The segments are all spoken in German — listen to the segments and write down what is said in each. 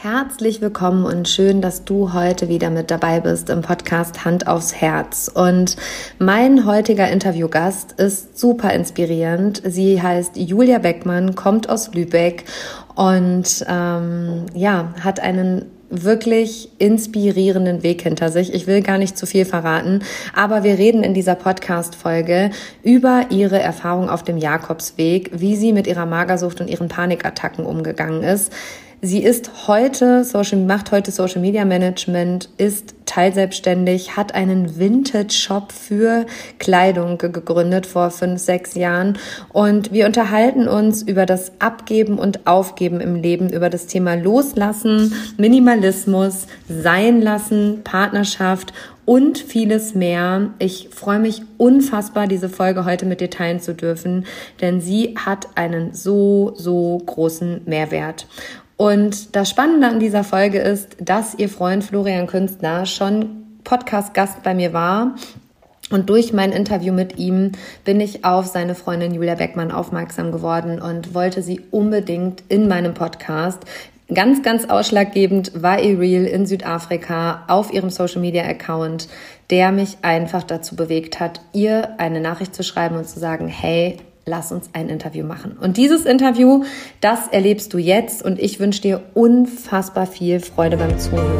Herzlich willkommen und schön, dass du heute wieder mit dabei bist im Podcast Hand aufs Herz. Und mein heutiger Interviewgast ist super inspirierend. Sie heißt Julia Beckmann, kommt aus Lübeck und hat einen wirklich inspirierenden Weg hinter sich. Ich will gar nicht zu viel verraten, aber wir reden in dieser Podcast-Folge über ihre Erfahrung auf dem Jakobsweg, wie sie mit ihrer Magersucht und ihren Panikattacken umgegangen ist. Sie macht heute Social Media Management, ist teilselbstständig, hat einen Vintage-Shop für Kleidung gegründet vor 5-6 Jahren und wir unterhalten uns über das Abgeben und Aufgeben im Leben, über das Thema Loslassen, Minimalismus, Sein lassen, Partnerschaft und vieles mehr. Ich freue mich unfassbar, diese Folge heute mit dir teilen zu dürfen, denn sie hat einen so großen Mehrwert. Und das Spannende an dieser Folge ist, dass ihr Freund Florian Künstler schon Podcast-Gast bei mir war. Und durch mein Interview mit ihm bin ich auf seine Freundin Julia Beckmann aufmerksam geworden und wollte sie unbedingt in meinem Podcast. Ganz ausschlaggebend war ihr Reel in Südafrika auf ihrem Social-Media-Account, der mich einfach dazu bewegt hat, ihr eine Nachricht zu schreiben und zu sagen, hey, lass uns ein Interview machen. Und dieses Interview, das erlebst du jetzt und ich wünsche dir unfassbar viel Freude beim Zuhören.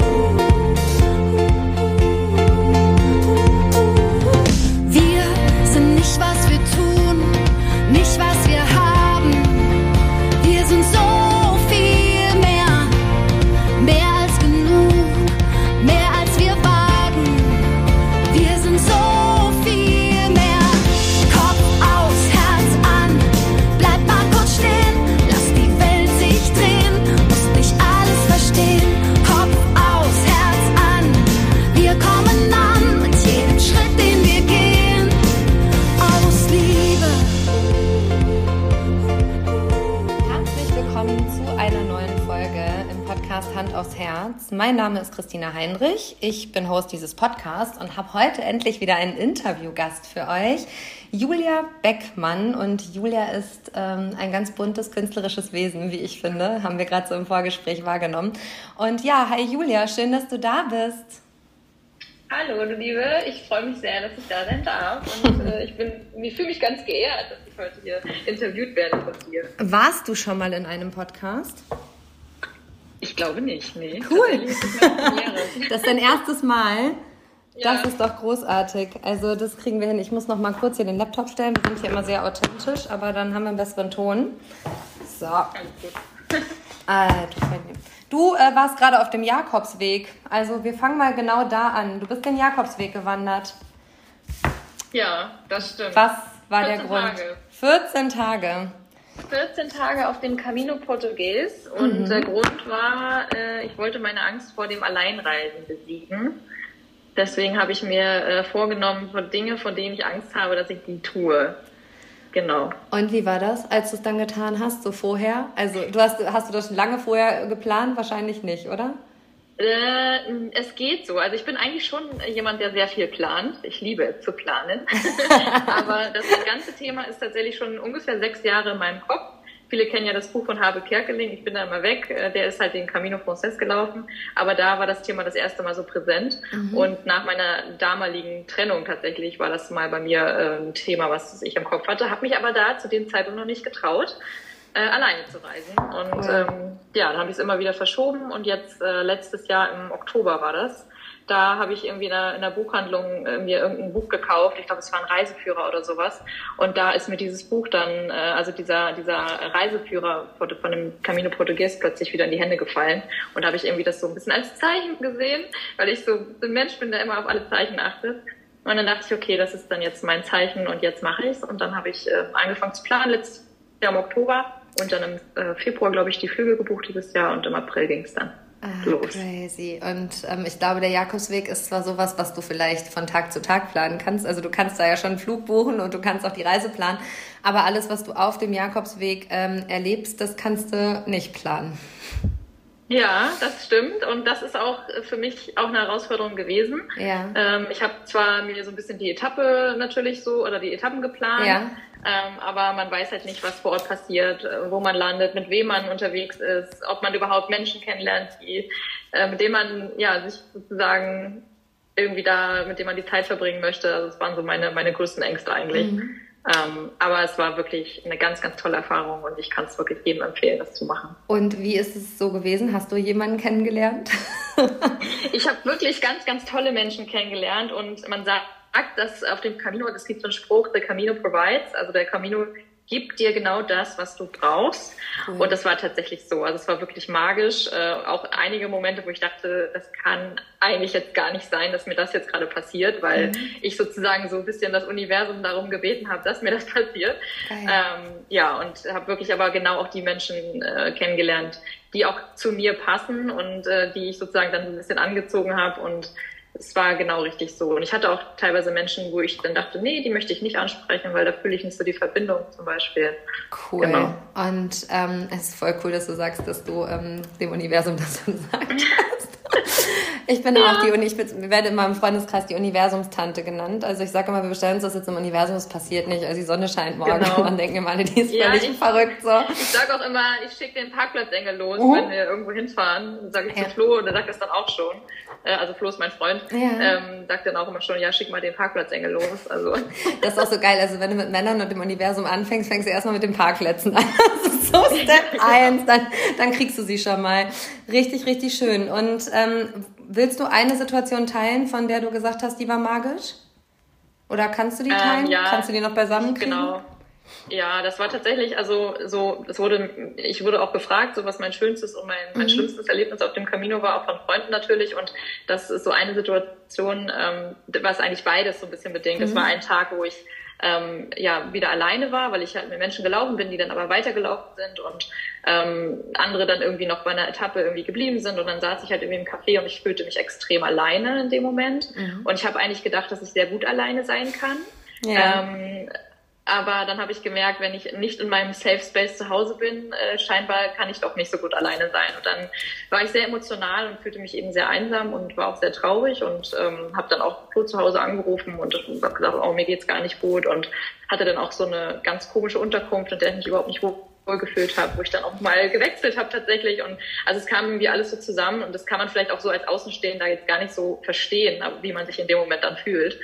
Wir sind nicht, was wir tun, nicht, was wir haben. Wir sind so viel mehr als genug, mehr als wir wagen. Wir sind so viel mehr. Kopf aus, Herz an, bleib mal kurz stehen, lass die Welt sich drehen, musst nicht alles verstehen. Kopf aus, Herz an, wir kommen an mit jedem Schritt, den wir gehen, aus Liebe. Herzlich willkommen zu einer neuen Folge im Podcast Hand aufs Herz. Mein Name ist Christina Heinrich, ich bin Host dieses Podcasts und habe heute endlich wieder einen Interviewgast für euch, Julia Beckmann. Und Julia ist ein ganz buntes künstlerisches Wesen, wie ich finde, haben wir gerade so im Vorgespräch wahrgenommen. Und ja, hi Julia, schön, dass du da bist. Hallo, du Liebe, ich freue mich sehr, dass ich da sein darf und ich fühle mich ganz geehrt, dass ich heute hier interviewt werde von dir. Warst du schon mal in einem Podcast? Ich glaube nicht, nee. Cool. Das ist meine Premiere. Das ist dein erstes Mal. Das Ja. ist doch großartig. Also das kriegen wir hin. Ich muss noch mal kurz hier den Laptop stellen. Wir sind hier immer sehr authentisch, aber dann haben wir einen besseren Ton. So. Alles gut. Du warst gerade auf dem Jakobsweg. Also wir fangen mal genau da an. Du bist den Jakobsweg gewandert. Ja, das stimmt. Was war der 14 Grund? Tage. 14 Tage. 14 Tage auf dem Camino Portugues und der Grund war, ich wollte meine Angst vor dem Alleinreisen besiegen. Deswegen habe ich mir vorgenommen, Dinge, von denen ich Angst habe, dass ich die tue. Genau. Und wie war das, als du es dann getan hast, so vorher? Also hast du das schon lange vorher geplant? Wahrscheinlich nicht, oder? Es geht so. Also ich bin eigentlich schon jemand, der sehr viel plant. Ich liebe es zu planen. Aber das ganze Thema ist tatsächlich schon ungefähr 6 Jahre in meinem Kopf. Viele kennen ja das Buch von Habe Kerkeling. Ich bin da immer weg. Der ist halt den Camino Frances gelaufen. Aber da war das Thema das erste Mal so präsent. Und nach meiner damaligen Trennung tatsächlich war das mal bei mir ein Thema, was ich im Kopf hatte. Habe mich aber da zu dem Zeitpunkt noch nicht getraut, alleine zu reisen. Und dann habe ich es immer wieder verschoben. Und jetzt letztes Jahr im Oktober war das. Da habe ich irgendwie in einer Buchhandlung mir irgendein Buch gekauft. Ich glaube, es war ein Reiseführer oder sowas. Und da ist mir dieses Buch dann, also dieser Reiseführer von dem Camino Portugues plötzlich wieder in die Hände gefallen. Und da habe ich irgendwie das so ein bisschen als Zeichen gesehen, weil ich so ein Mensch bin, der immer auf alle Zeichen achtet. Und dann dachte ich, okay, das ist dann jetzt mein Zeichen und jetzt mache ich es. Und dann habe ich angefangen zu planen, letztes Jahr im Oktober. Und dann im Februar, glaube ich, die Flüge gebucht dieses Jahr. Und im April ging es dann los. Crazy. Und ich glaube, der Jakobsweg ist zwar sowas, was du vielleicht von Tag zu Tag planen kannst. Also du kannst da ja schon einen Flug buchen und du kannst auch die Reise planen. Aber alles, was du auf dem Jakobsweg erlebst, das kannst du nicht planen. Ja, das stimmt. Und das ist auch für mich auch eine Herausforderung gewesen. Ja. Ich habe zwar mir so ein bisschen die Etappe natürlich so oder die Etappen geplant. Ja. aber man weiß halt nicht, was vor Ort passiert, wo man landet, mit wem man unterwegs ist, ob man überhaupt Menschen kennenlernt, mit denen man sich sozusagen irgendwie mit denen man die Zeit verbringen möchte. Also das waren so meine größten Ängste eigentlich. Aber es war wirklich eine ganz, ganz tolle Erfahrung und ich kann es wirklich jedem empfehlen, das zu machen. Und wie ist es so gewesen? Hast du jemanden kennengelernt? Ich habe wirklich ganz, ganz tolle Menschen kennengelernt und man sagt, dass auf dem Camino, es gibt so einen Spruch, the Camino provides, also der Camino gibt dir genau das, was du brauchst. Cool. Und das war tatsächlich so. Also es war wirklich magisch. Auch einige Momente, wo ich dachte, das kann eigentlich jetzt gar nicht sein, dass mir das jetzt gerade passiert, weil ich sozusagen so ein bisschen das Universum darum gebeten habe, dass mir das passiert. Und habe wirklich aber genau auch die Menschen kennengelernt, die auch zu mir passen und die ich sozusagen dann ein bisschen angezogen habe und es war genau richtig so. Und ich hatte auch teilweise Menschen, wo ich dann dachte, nee, die möchte ich nicht ansprechen, weil da fühle ich nicht so die Verbindung zum Beispiel. Cool. Genau. Und es ist voll cool, dass du sagst, dass du dem Universum das gesagt hast. Ich bin auch ich werde in meinem Freundeskreis die Universumstante genannt. Also ich sage immer, wir bestellen uns das jetzt im Universum, es passiert nicht. Also die Sonne scheint morgen und dann denken immer alle, die ist völlig verrückt. So. Ich sage auch immer, ich schicke den Parkplatzengel los, wenn wir irgendwo hinfahren. Dann sage ich zu Flo und der sagt das dann auch schon. Also Flo ist mein Freund, sagt dann auch immer schon, schick mal den Parkplatzengel los. Also. Das ist auch so geil. Also wenn du mit Männern und dem Universum anfängst, fängst du erstmal mit den Parkplätzen an. Das ist so Step 1, dann kriegst du sie schon mal. Richtig, richtig schön. Und willst du eine Situation teilen, von der du gesagt hast, die war magisch? Oder kannst du die teilen? Kannst du die noch beisammenkriegen? Genau. Ja, das war tatsächlich, ich wurde auch gefragt, so was mein schönstes und mein schlimmstes Erlebnis auf dem Camino war, auch von Freunden natürlich. Und das ist so eine Situation, was eigentlich beides so ein bisschen bedingt. Das war ein Tag, wo ich wieder alleine war, weil ich halt mit Menschen gelaufen bin, die dann aber weitergelaufen sind und andere dann irgendwie noch bei einer Etappe irgendwie geblieben sind und dann saß ich halt irgendwie im Café und ich fühlte mich extrem alleine in dem Moment und ich habe eigentlich gedacht, dass ich sehr gut alleine sein kann. Aber dann habe ich gemerkt, wenn ich nicht in meinem Safe Space zu Hause bin, scheinbar kann ich doch nicht so gut alleine sein. Und dann war ich sehr emotional und fühlte mich eben sehr einsam und war auch sehr traurig und habe dann auch Flo zu Hause angerufen und habe gesagt, mir geht's gar nicht gut und hatte dann auch so eine ganz komische Unterkunft, in der ich mich überhaupt nicht wohlgefühlt habe, wo ich dann auch mal gewechselt habe tatsächlich. Und also es kam irgendwie alles so zusammen und das kann man vielleicht auch so als Außenstehender jetzt gar nicht so verstehen, wie man sich in dem Moment dann fühlt.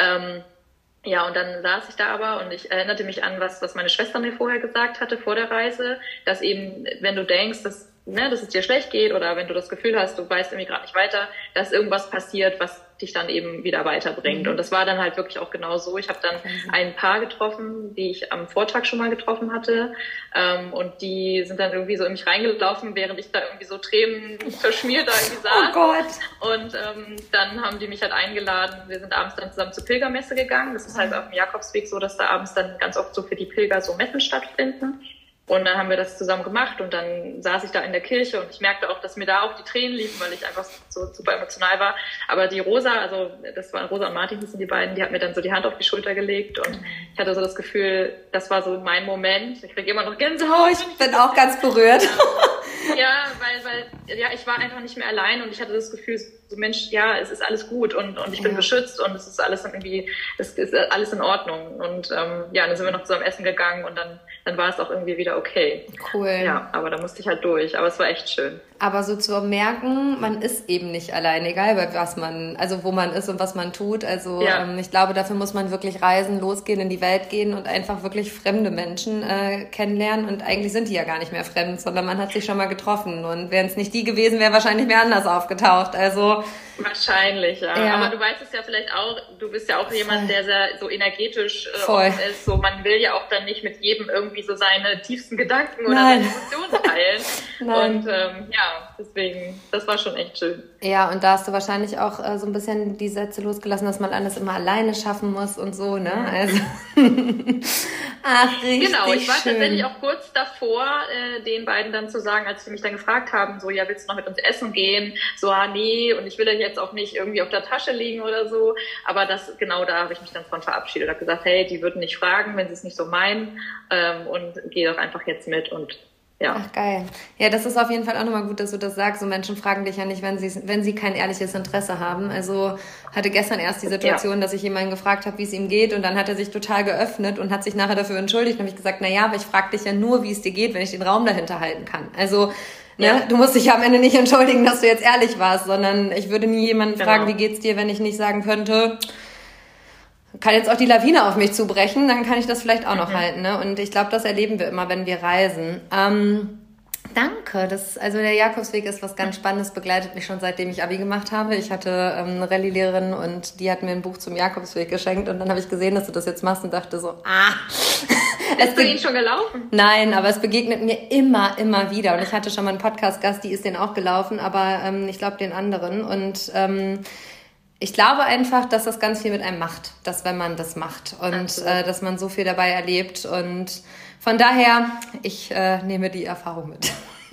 Und dann saß ich da aber und ich erinnerte mich an, was meine Schwester mir vorher gesagt hatte, vor der Reise, dass eben, wenn du denkst, dass es dir schlecht geht oder wenn du das Gefühl hast, du weißt irgendwie gerade nicht weiter, dass irgendwas passiert, was dich dann eben wieder weiterbringt. Und das war dann halt wirklich auch genau so. Ich habe dann ein Paar getroffen, die ich am Vortag schon mal getroffen hatte. Und die sind dann irgendwie so in mich reingelaufen, während ich da irgendwie so Tränen verschmiert da irgendwie saß. Oh Gott! Und dann haben die mich halt eingeladen. Wir sind abends dann zusammen zur Pilgermesse gegangen. Das ist halt auf dem Jakobsweg so, dass da abends dann ganz oft so für die Pilger so Messen stattfinden. Und dann haben wir das zusammen gemacht und dann saß ich da in der Kirche und ich merkte auch, dass mir da auch die Tränen liefen, weil ich einfach so super emotional war. Aber die Rosa, also das waren Rosa und Martin, hießen die beiden, die hat mir dann so die Hand auf die Schulter gelegt und ich hatte so das Gefühl, das war so mein Moment. Ich kriege immer noch Gänsehaut. Ich bin auch ganz berührt. Ja, weil ich war einfach nicht mehr allein und ich hatte das Gefühl, so Mensch, es ist alles gut und ich bin beschützt und es ist alles alles in Ordnung. Und dann sind wir noch zusammen essen gegangen und dann war es auch irgendwie wieder okay. Cool. Ja, aber da musste ich halt durch. Aber es war echt schön. Aber so zu merken, man ist eben nicht allein, egal wo man ist und was man tut. Also ich glaube, dafür muss man wirklich reisen, losgehen, in die Welt gehen und einfach wirklich fremde Menschen kennenlernen. Und eigentlich sind die ja gar nicht mehr fremd, sondern man hat sich schon mal getroffen. Und wären es nicht die gewesen, wäre wahrscheinlich wer anders aufgetaucht. Also wahrscheinlich, ja. Aber du weißt es ja vielleicht auch, du bist ja auch jemand, der sehr so energetisch offen ist. So, man will ja auch dann nicht mit jedem irgendwie so seine tiefsten Gedanken oder seine Emotionen teilen. Und deswegen, das war schon echt schön. Ja, und da hast du wahrscheinlich auch so ein bisschen die Sätze losgelassen, dass man alles immer alleine schaffen muss und so, ne? Also richtig genau, ich war schön. Tatsächlich auch kurz davor, den beiden dann zu sagen, als sie mich dann gefragt haben, so, willst du noch mit uns essen gehen? So, nee, und ich will dann jetzt auch nicht irgendwie auf der Tasche liegen oder so. Aber da habe ich mich dann von verabschiedet. Ich habe gesagt, hey, die würden nicht fragen, wenn sie es nicht so meinen. Und geh doch einfach jetzt mit und Ja. Ach, geil. Ja, das ist auf jeden Fall auch nochmal gut, dass du das sagst. So Menschen fragen dich ja nicht, wenn sie kein ehrliches Interesse haben. Also hatte gestern erst die Situation, dass ich jemanden gefragt habe, wie es ihm geht, und dann hat er sich total geöffnet und hat sich nachher dafür entschuldigt. Und habe ich gesagt, aber ich frage dich ja nur, wie es dir geht, wenn ich den Raum dahinter halten kann. Also du musst dich ja am Ende nicht entschuldigen, dass du jetzt ehrlich warst, sondern ich würde nie jemanden fragen, wie geht's dir, wenn ich nicht sagen könnte, kann jetzt auch die Lawine auf mich zubrechen, dann kann ich das vielleicht auch noch halten. Ne? Und ich glaube, das erleben wir immer, wenn wir reisen. Danke. Also der Jakobsweg ist was ganz Spannendes, begleitet mich schon seitdem ich Abi gemacht habe. Ich hatte eine Rallye-Lehrerin und die hat mir ein Buch zum Jakobsweg geschenkt und dann habe ich gesehen, dass du das jetzt machst und dachte so, Bist du ihn schon gelaufen? Nein, aber es begegnet mir immer wieder. Und ich hatte schon mal einen Podcast-Gast, die ist den auch gelaufen, aber ich glaube den anderen. Und ich glaube einfach, dass das ganz viel mit einem macht, dass wenn man das macht und dass man so viel dabei erlebt. Und von daher, ich nehme die Erfahrung mit.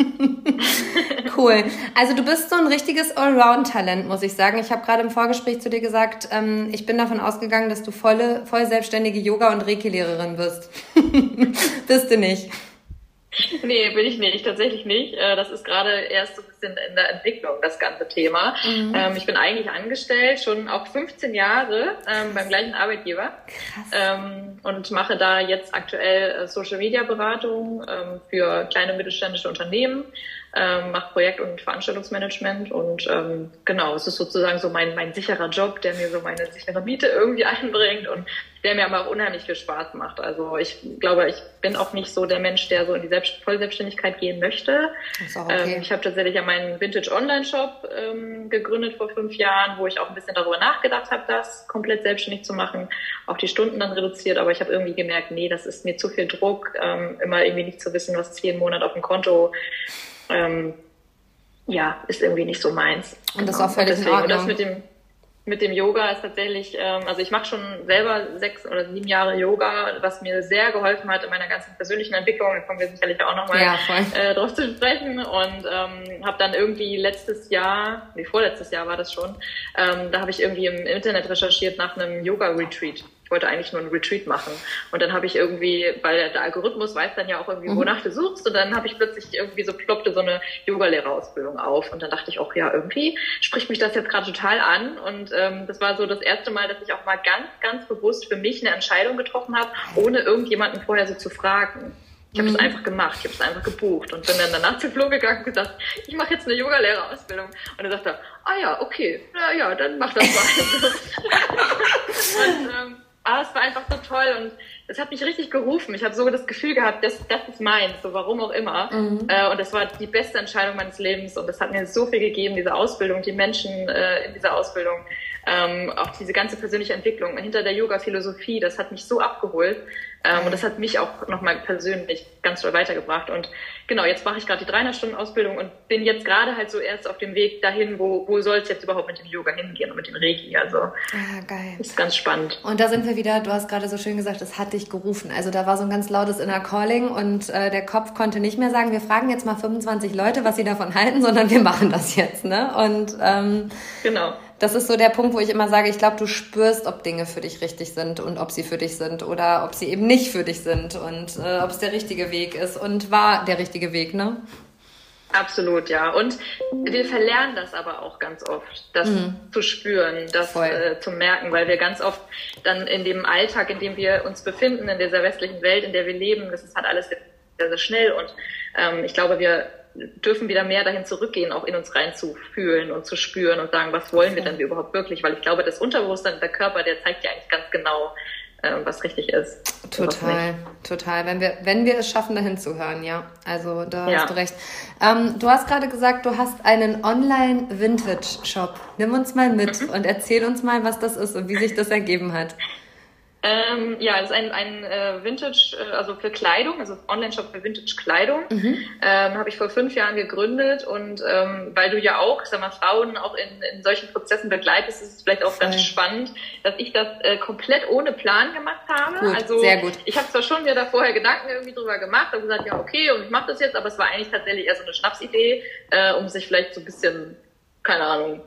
Cool. Also du bist so ein richtiges Allround-Talent, muss ich sagen. Ich habe gerade im Vorgespräch zu dir gesagt, ich bin davon ausgegangen, dass du voll selbstständige Yoga- und Reiki-Lehrerin bist. Bist du nicht? Nee, bin ich nicht, tatsächlich nicht. Das ist gerade erst so ein bisschen in der Entwicklung, das ganze Thema. Ich bin eigentlich angestellt, schon auch 15 Jahre beim gleichen Arbeitgeber. Krass. Und mache da jetzt aktuell Social-Media-Beratung für kleine mittelständische Unternehmen, mache Projekt- und Veranstaltungsmanagement und genau, es ist sozusagen so mein sicherer Job, der mir so meine sichere Miete irgendwie einbringt und der mir aber auch unheimlich viel Spaß macht. Also ich glaube, ich bin auch nicht so der Mensch, der so in die Vollselbstständigkeit gehen möchte. Ist auch okay. Ich habe tatsächlich ja meinen Vintage-Online-Shop gegründet vor 5 Jahren, wo ich auch ein bisschen darüber nachgedacht habe, das komplett selbstständig zu machen, auch die Stunden dann reduziert, aber ich habe irgendwie gemerkt, nee, das ist mir zu viel Druck, immer irgendwie nicht zu wissen, was ist jeden Monat auf dem Konto. Ist irgendwie nicht so meins. Und das ist auch völlig in Ordnung. Und das mit dem Yoga ist tatsächlich, also ich mache schon selber 6 oder 7 Jahre Yoga, was mir sehr geholfen hat in meiner ganzen persönlichen Entwicklung. Da kommen wir sicherlich auch nochmal drauf zu sprechen. Und habe dann irgendwie vorletztes Jahr war das schon, da habe ich irgendwie im Internet recherchiert nach einem Yoga-Retreat. Ich wollte eigentlich nur einen Retreat machen. Und dann habe ich irgendwie, weil der Algorithmus weiß dann ja auch irgendwie, wonach du suchst. Und dann habe ich plötzlich irgendwie ploppte so eine Yogalehrerausbildung auf. Und dann dachte ich auch, ja, irgendwie spricht mich das jetzt gerade total an. Und das war so das erste Mal, dass ich auch mal ganz, ganz bewusst für mich eine Entscheidung getroffen habe, ohne irgendjemanden vorher so zu fragen. Ich habe es einfach gemacht, ich habe es einfach gebucht und bin dann danach zu Flo gegangen und gesagt, ich mache jetzt eine Yogalehrerausbildung. Und er sagte, ja, okay, ja, dann mach das mal. Und es war einfach so toll und es hat mich richtig gerufen. Ich habe so das Gefühl gehabt, das ist meins, so warum auch immer. Und das war die beste Entscheidung meines Lebens und das hat mir so viel gegeben, diese Ausbildung, die Menschen in dieser Ausbildung, auch diese ganze persönliche Entwicklung hinter der Yoga-Philosophie, das hat mich so abgeholt. Und das hat mich auch nochmal persönlich ganz doll weitergebracht. Und genau, jetzt mache ich gerade die 300-Stunden-Ausbildung und bin jetzt gerade halt so erst auf dem Weg dahin, wo soll es jetzt überhaupt mit dem Yoga hingehen und mit dem Reiki. Also geil. Ist ganz spannend. Und da sind wir wieder, du hast gerade so schön gesagt, es hat dich gerufen. Also da war so ein ganz lautes Inner Calling und der Kopf konnte nicht mehr sagen, wir fragen jetzt mal 25 Leute, was sie davon halten, sondern wir machen das jetzt. Ne? Und genau. Das ist so der Punkt, wo ich immer sage, ich glaube, du spürst, ob Dinge für dich richtig sind und ob sie für dich sind oder ob sie eben nicht für dich sind und ob es der richtige Weg ist und war der richtige Weg, ne? Absolut, ja. Und wir verlernen das aber auch ganz oft, das zu spüren, das zu merken, weil wir ganz oft dann in dem Alltag, in dem wir uns befinden, in dieser westlichen Welt, in der wir leben, das ist halt alles sehr, sehr schnell und ich glaube, wir dürfen wieder mehr dahin zurückgehen, auch in uns rein zu fühlen und zu spüren und sagen, was wollen wir denn überhaupt wirklich? Weil ich glaube, das Unterbewusstsein, der Körper, der zeigt ja eigentlich ganz genau, was richtig ist. Total. Wenn wir es schaffen, dahin zu hören, ja. Also da hast du recht. Du hast gerade gesagt, du hast einen Online-Vintage-Shop. Nimm uns mal mit und erzähl uns mal, was das ist und wie sich das ergeben hat. Es ist ein Vintage, also für Kleidung, also Online-Shop für Vintage-Kleidung. Habe ich vor 5 Jahren gegründet und weil du ja auch, ich sag mal, Frauen auch in solchen Prozessen begleitest, ist es vielleicht auch ganz spannend, dass ich das komplett ohne Plan gemacht habe. Gut, also sehr gut. Ich habe zwar schon mir da vorher Gedanken irgendwie drüber gemacht, habe gesagt, ja okay, und ich mache das jetzt, aber es war eigentlich tatsächlich eher so eine Schnapsidee, um sich vielleicht so ein bisschen, keine Ahnung,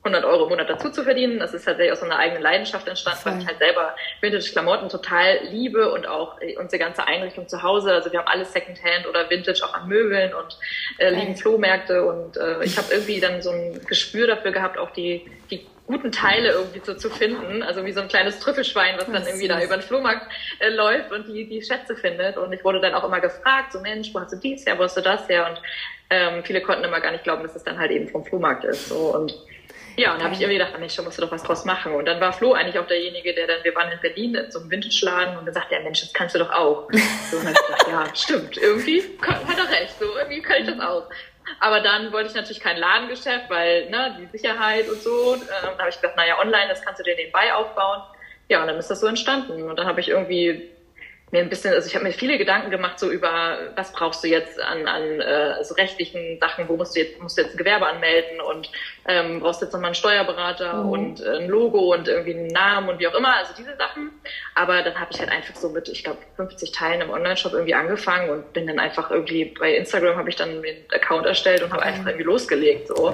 100 € im Monat dazu zu verdienen. Das ist tatsächlich aus so einer eigenen Leidenschaft entstanden, weil ich halt selber Vintage-Klamotten total liebe und auch unsere ganze Einrichtung zu Hause. Also wir haben alles Secondhand oder Vintage auch an Möbeln und lieben Flohmärkte und ich habe irgendwie dann so ein Gespür dafür gehabt, auch die guten Teile irgendwie so zu finden. Also wie so ein kleines Trüffelschwein, was dann irgendwie da über den Flohmarkt läuft und die Schätze findet. Und ich wurde dann auch immer gefragt, so Mensch, wo hast du dies her, wo hast du das her? Und viele konnten immer gar nicht glauben, dass es dann halt eben vom Flohmarkt ist. So. Und ja, und da habe ich irgendwie gedacht, Mensch, da musst du doch was draus machen. Und dann war Flo eigentlich auch derjenige, wir waren in Berlin in so einem Vintage-Laden und dann sagte er, Mensch, das kannst du doch auch. So, und dann habe ich gedacht, ja, stimmt, irgendwie hat er recht, so irgendwie kann ich das auch. Aber dann wollte ich natürlich kein Ladengeschäft, weil die Sicherheit und so. Da habe ich gedacht, naja, online, das kannst du dir nebenbei aufbauen. Ja, und dann ist das so entstanden. Und dann habe ich irgendwie mir ein bisschen, also ich habe mir viele Gedanken gemacht so über, was brauchst du jetzt an so rechtlichen Sachen, wo musst du jetzt ein Gewerbe anmelden und brauchst jetzt nochmal einen Steuerberater und ein Logo und irgendwie einen Namen und wie auch immer, also diese Sachen. Aber dann habe ich halt einfach so mit, ich glaube, 50 Teilen im Online-Shop irgendwie angefangen und bin dann einfach irgendwie, bei Instagram habe ich dann einen Account erstellt und habe einfach irgendwie losgelegt, so.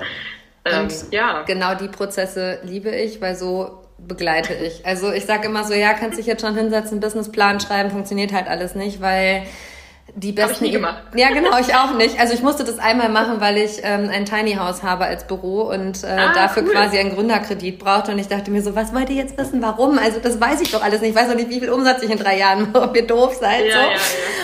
Ja. Genau die Prozesse liebe ich, weil so begleite ich. Also ich sage immer so, ja, kannst dich jetzt schon hinsetzen, Businessplan schreiben, funktioniert halt alles nicht, weil die besten... Hab ich nie gemacht. Ja, genau, ich auch nicht. Also ich musste das einmal machen, weil ich ein Tiny House habe als Büro und dafür quasi einen Gründerkredit brauchte und ich dachte mir so, was wollt ihr jetzt wissen, warum? Also das weiß ich doch alles nicht. Ich weiß doch nicht, wie viel Umsatz ich in 3 Jahren mache, ob ihr doof seid. Ja, so. Ja.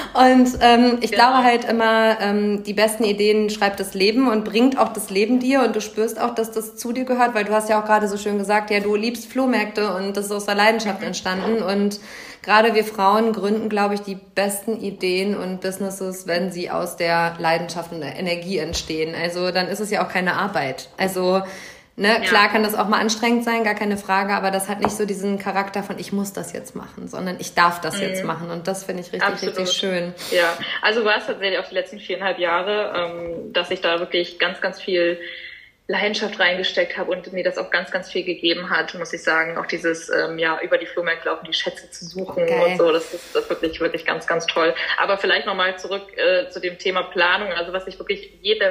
Und ich glaube halt immer, die besten Ideen schreibt das Leben und bringt auch das Leben dir und du spürst auch, dass das zu dir gehört, weil du hast ja auch gerade so schön gesagt, ja, du liebst Flohmärkte und das ist aus der Leidenschaft entstanden und gerade wir Frauen gründen, glaube ich, die besten Ideen und Businesses, wenn sie aus der Leidenschaft und der Energie entstehen. Also dann ist es ja auch keine Arbeit. Also klar kann das auch mal anstrengend sein, gar keine Frage, aber das hat nicht so diesen Charakter von ich muss das jetzt machen, sondern ich darf das jetzt machen und das finde ich richtig schön. Ja, also war es tatsächlich auch die letzten 4,5 Jahre, dass ich da wirklich ganz, ganz viel Leidenschaft reingesteckt habe und mir das auch ganz, ganz viel gegeben hat, muss ich sagen. Auch dieses, über die Flohmärkte laufen, die Schätze zu suchen und so, das ist wirklich, wirklich ganz, ganz toll. Aber vielleicht nochmal zurück zu dem Thema Planung. Also was ich wirklich jedem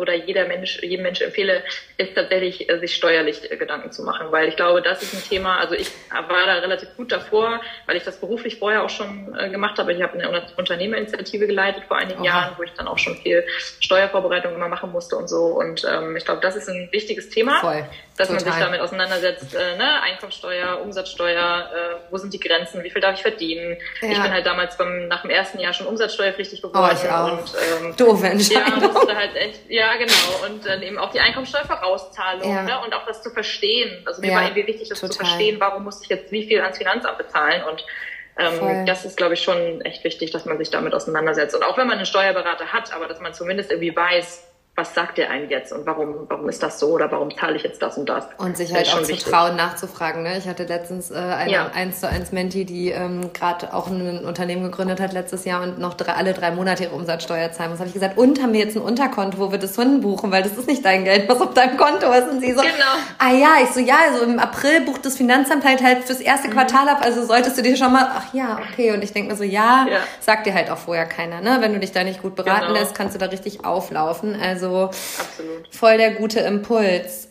Mensch empfehle, ist tatsächlich, sich steuerlich Gedanken zu machen, weil ich glaube, das ist ein Thema, also ich war da relativ gut davor, weil ich das beruflich vorher auch schon gemacht habe. Ich habe eine Unternehmerinitiative geleitet vor einigen Jahren, wo ich dann auch schon viel Steuervorbereitung immer machen musste und so und ich glaube, das ist ein wichtiges Thema, dass man sich damit auseinandersetzt, Einkommensteuer, Umsatzsteuer, wo sind die Grenzen, wie viel darf ich verdienen? Ja. Ich bin halt damals nach dem ersten Jahr schon umsatzsteuerpflichtig geworden. Ich auch. Und, doofe Entscheidung. Ja, musste halt echt, ja, genau. Und dann eben auch die Einkommensteuervorauszahlung, und auch das zu verstehen. Also mir war irgendwie wichtig, das zu verstehen, warum muss ich jetzt wie viel ans Finanzamt bezahlen und das ist, glaube ich, schon echt wichtig, dass man sich damit auseinandersetzt. Und auch wenn man einen Steuerberater hat, aber dass man zumindest irgendwie weiß, was sagt der einem jetzt und warum ist das so oder warum zahle ich jetzt das und das? Und sich halt auch zu trauen, nachzufragen. Ne? Ich hatte letztens eine 1:1 Menti, die gerade auch ein Unternehmen gegründet hat letztes Jahr und noch alle 3 Monate ihre Umsatzsteuer zahlen muss. Habe ich gesagt, und haben wir jetzt ein Unterkonto, wo wir das hinbuchen, weil das ist nicht dein Geld, was auf deinem Konto ist. Und sie so, ich so, also im April bucht das Finanzamt halt fürs erste Quartal ab, also solltest du dir schon mal, okay. Und ich denke mir so, sagt dir halt auch vorher keiner. Ne? Wenn du dich da nicht gut beraten lässt, kannst du da richtig auflaufen. Also absolut. Voll der gute Impuls.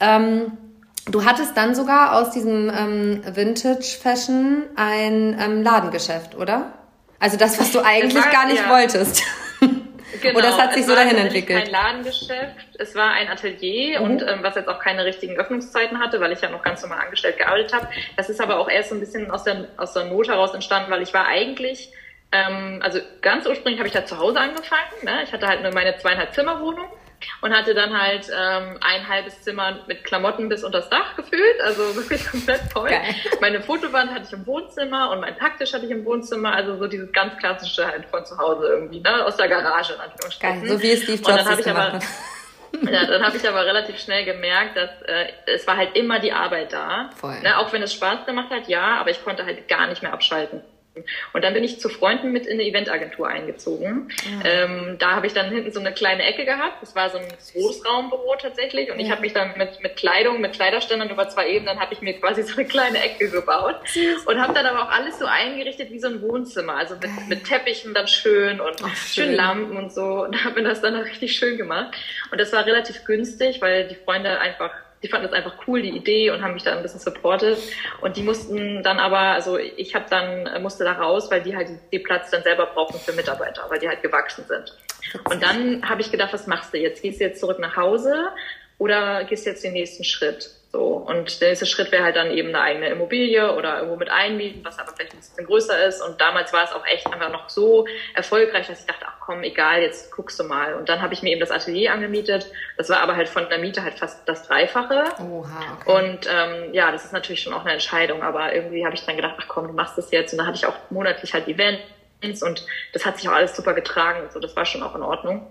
Du hattest dann sogar aus diesem Vintage Fashion ein Ladengeschäft, oder? Also das, was du eigentlich gar nicht wolltest. Genau. Oder es hat sich so dahin entwickelt? Es war kein Ladengeschäft, es war ein Atelier und was jetzt auch keine richtigen Öffnungszeiten hatte, weil ich ja noch ganz normal angestellt gearbeitet habe. Das ist aber auch erst so ein bisschen aus der Not heraus entstanden, weil ich war eigentlich, also ganz ursprünglich habe ich da zu Hause angefangen. Ne? Ich hatte halt nur meine 2,5 Zimmerwohnung. Und hatte dann halt ein halbes Zimmer mit Klamotten bis unter das Dach gefüllt, also wirklich komplett voll. Geil. Meine Fotowand hatte ich im Wohnzimmer und meinen Packtisch hatte ich im Wohnzimmer, also so dieses ganz klassische halt von zu Hause irgendwie, ne, aus der Garage in Anführungsstrichen. Geil, so wie Steve Jobs das gemacht hat. Ja, dann habe ich aber relativ schnell gemerkt, dass es war halt immer die Arbeit da. Voll. Ne, auch wenn es Spaß gemacht hat, ja, aber ich konnte halt gar nicht mehr abschalten. Und dann bin ich zu Freunden mit in eine Eventagentur eingezogen. Ja. Da habe ich dann hinten so eine kleine Ecke gehabt. Das war so ein Großraumbüro tatsächlich. Und ich habe mich dann mit Kleidung, mit Kleiderständern über 2 Ebenen, habe ich mir quasi so eine kleine Ecke gebaut. Süß. Und habe dann aber auch alles so eingerichtet wie so ein Wohnzimmer. Also mit Teppichen dann schön und schön Lampen und so. Und habe mir das dann auch richtig schön gemacht. Und das war relativ günstig, weil die Freunde einfach, die fanden das einfach cool, die Idee, und haben mich da ein bisschen supportet. Und die mussten dann aber, also ich musste da raus, weil die halt den Platz dann selber brauchen für Mitarbeiter, weil die halt gewachsen sind. Und dann habe ich gedacht, was machst du jetzt? Gehst du jetzt zurück nach Hause oder gehst du jetzt den nächsten Schritt? So, und der nächste Schritt wäre halt dann eben eine eigene Immobilie oder irgendwo mit einmieten, was aber vielleicht ein bisschen größer ist. Und damals war es auch echt einfach noch so erfolgreich, dass ich dachte, ach komm, egal, jetzt guckst du mal. Und dann habe ich mir eben das Atelier angemietet. Das war aber halt von der Miete halt fast das Dreifache. Oha, okay. Und ja, das ist natürlich schon auch eine Entscheidung. Aber irgendwie habe ich dann gedacht, ach komm, du machst das jetzt. Und dann hatte ich auch monatlich halt Events und das hat sich auch alles super getragen. Und so, das war schon auch in Ordnung.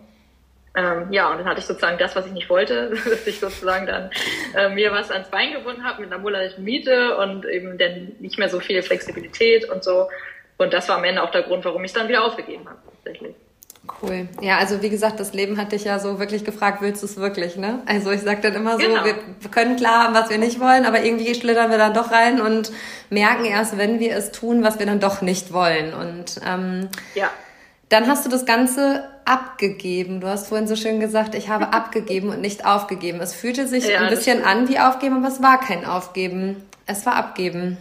Ja, und dann hatte ich sozusagen das, was ich nicht wollte, dass ich sozusagen dann mir was ans Bein gebunden habe mit einer monatlichen Miete und eben dann nicht mehr so viel Flexibilität und so. Und das war am Ende auch der Grund, warum ich es dann wieder aufgegeben habe, tatsächlich. Cool. Ja, also wie gesagt, das Leben hat dich ja so wirklich gefragt, willst du es wirklich, ne? Also ich sag dann immer so, genau. Wir können klar haben, was wir nicht wollen, aber irgendwie schlittern wir dann doch rein und merken erst, wenn wir es tun, was wir dann doch nicht wollen. Und ja. Dann hast du das Ganze abgegeben. Du hast vorhin so schön gesagt, ich habe abgegeben und nicht aufgegeben. Es fühlte sich ein bisschen an wie Aufgeben, aber es war kein Aufgeben. Es war Abgeben.